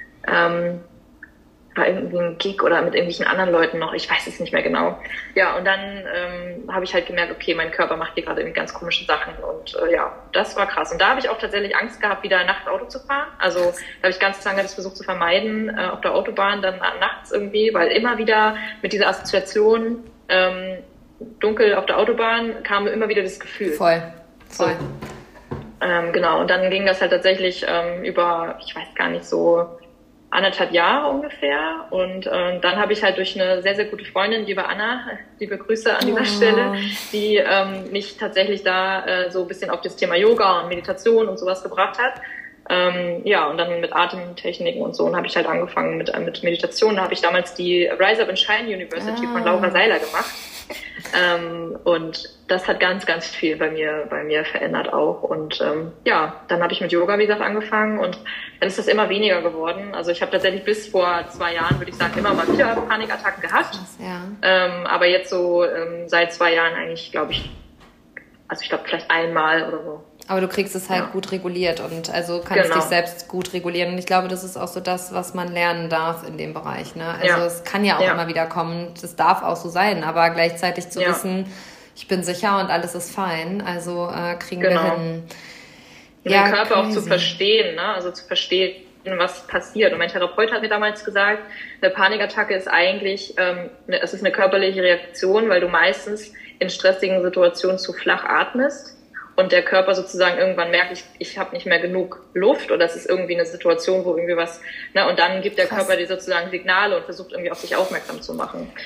war irgendwie ein Gig oder mit irgendwelchen anderen Leuten noch, ich weiß es nicht mehr genau. Ja, und dann habe ich halt gemerkt, okay, mein Körper macht hier gerade irgendwie ganz komische Sachen und das war krass. Und da habe ich auch tatsächlich Angst gehabt, wieder nachts Auto zu fahren. Also da habe ich ganz lange das versucht zu vermeiden, auf der Autobahn dann nachts irgendwie, weil immer wieder mit dieser Assoziation dunkel auf der Autobahn kam immer wieder das Gefühl. Voll. So. Genau, und dann ging das halt tatsächlich über, ich weiß gar nicht, so 1,5 Jahre ungefähr und dann habe ich halt durch eine sehr, sehr gute Freundin, liebe Anna, liebe Grüße an dieser Stelle, die mich tatsächlich da so ein bisschen auf das Thema Yoga und Meditation und sowas gebracht hat. Und dann mit Atemtechniken und so und habe ich halt angefangen mit Meditation. Da habe ich damals die Rise Up and Shine University von Laura Seiler gemacht. Und das hat ganz, ganz viel bei mir verändert auch. Und dann habe ich mit Yoga, wie gesagt, angefangen und dann ist das immer weniger geworden. Also ich habe tatsächlich bis vor 2 Jahren, würde ich sagen, immer mal wieder Panikattacken gehabt. Aber jetzt so seit 2 Jahren eigentlich, glaube ich, vielleicht einmal oder so. Aber du kriegst es halt gut reguliert und also kannst dich selbst gut regulieren. Und ich glaube, das ist auch so das, was man lernen darf in dem Bereich. Ne? Also es kann ja auch immer wieder kommen, das darf auch so sein, aber gleichzeitig zu wissen, ich bin sicher und alles ist fein, also kriegen wir hin. Den Körper auch zu verstehen, ne? Also zu verstehen, was passiert. Und mein Therapeut hat mir damals gesagt, eine Panikattacke ist eigentlich, es ist eine körperliche Reaktion, weil du meistens in stressigen Situationen zu flach atmest. Und der Körper sozusagen irgendwann merkt, ich habe nicht mehr genug Luft oder es ist irgendwie eine Situation, wo irgendwie was, ne, und dann gibt der Körper dir sozusagen Signale und versucht irgendwie auf sich aufmerksam zu machen.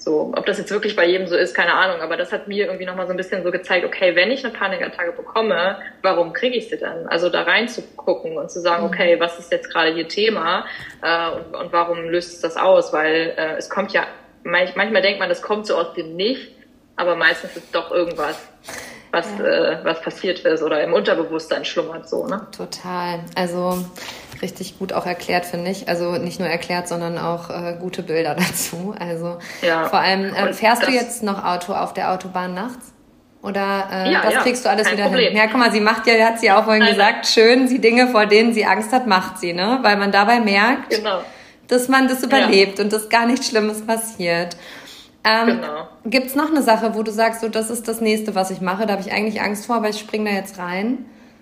So, ob das jetzt wirklich bei jedem so ist, keine Ahnung, aber das hat mir irgendwie nochmal so ein bisschen so gezeigt, okay, wenn ich eine Panikattacke bekomme, warum kriege ich sie dann? Also da reinzugucken und zu sagen, okay, was ist jetzt gerade hier Thema und warum löst es das aus? Weil es kommt ja, manchmal denkt man, das kommt so aus dem Nichts, aber meistens ist doch irgendwas, was passiert ist oder im Unterbewusstsein schlummert so, ne? Total. Also richtig gut auch erklärt, finde ich. Also nicht nur erklärt, sondern auch gute Bilder dazu. Also vor allem, fährst du jetzt noch Auto auf der Autobahn nachts? Oder kriegst du alles wieder hin? Ja, guck mal, hat sie auch vorhin gesagt, schön, die Dinge, vor denen sie Angst hat, macht sie, ne? Weil man dabei merkt, dass man das überlebt und dass gar nichts Schlimmes passiert. Gibt's noch eine Sache, wo du sagst, so, das ist das Nächste, was ich mache? Da habe ich eigentlich Angst vor, aber ich springe da jetzt rein.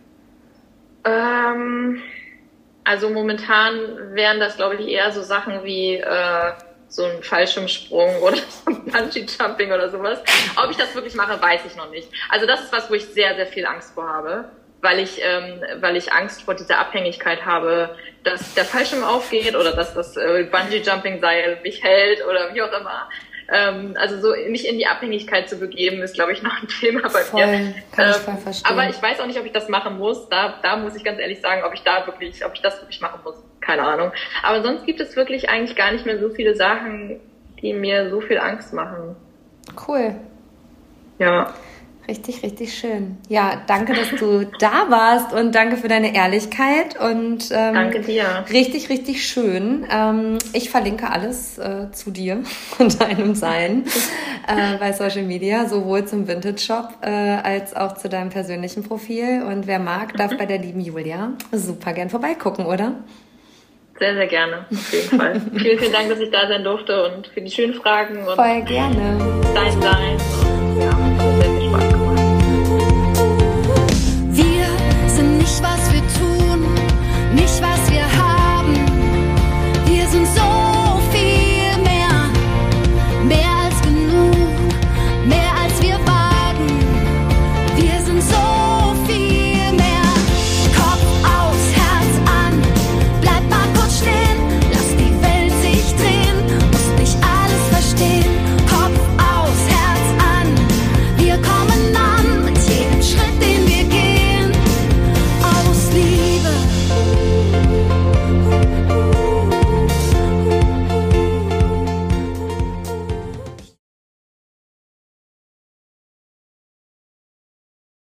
Also momentan wären das, glaube ich, eher so Sachen wie so ein Fallschirmsprung oder so ein Bungee-Jumping oder sowas. Ob ich das wirklich mache, weiß ich noch nicht. Also das ist was, wo ich sehr, sehr viel Angst vor habe, weil ich Angst vor dieser Abhängigkeit habe, dass der Fallschirm aufgeht oder dass das Bungee-Jumping-Seil mich hält oder wie auch immer. Also so mich in die Abhängigkeit zu begeben, ist, glaube ich, noch ein Thema bei mir. Kann ich voll verstehen. Aber ich weiß auch nicht, ob ich das machen muss. Da muss ich ganz ehrlich sagen, ob ich das wirklich machen muss. Keine Ahnung. Aber sonst gibt es wirklich eigentlich gar nicht mehr so viele Sachen, die mir so viel Angst machen. Cool. Ja. Richtig, richtig schön. Ja, danke, dass du da warst und danke für deine Ehrlichkeit und danke dir. Richtig, richtig schön. Ich verlinke alles zu dir und deinem Sein bei Social Media, sowohl zum Vintage Shop als auch zu deinem persönlichen Profil. Und wer mag, darf bei der lieben Julia super gern vorbeigucken, oder? Sehr, sehr gerne, auf jeden Fall. Vielen, vielen Dank, dass ich da sein durfte und für die schönen Fragen und voll gerne. Dein Sein.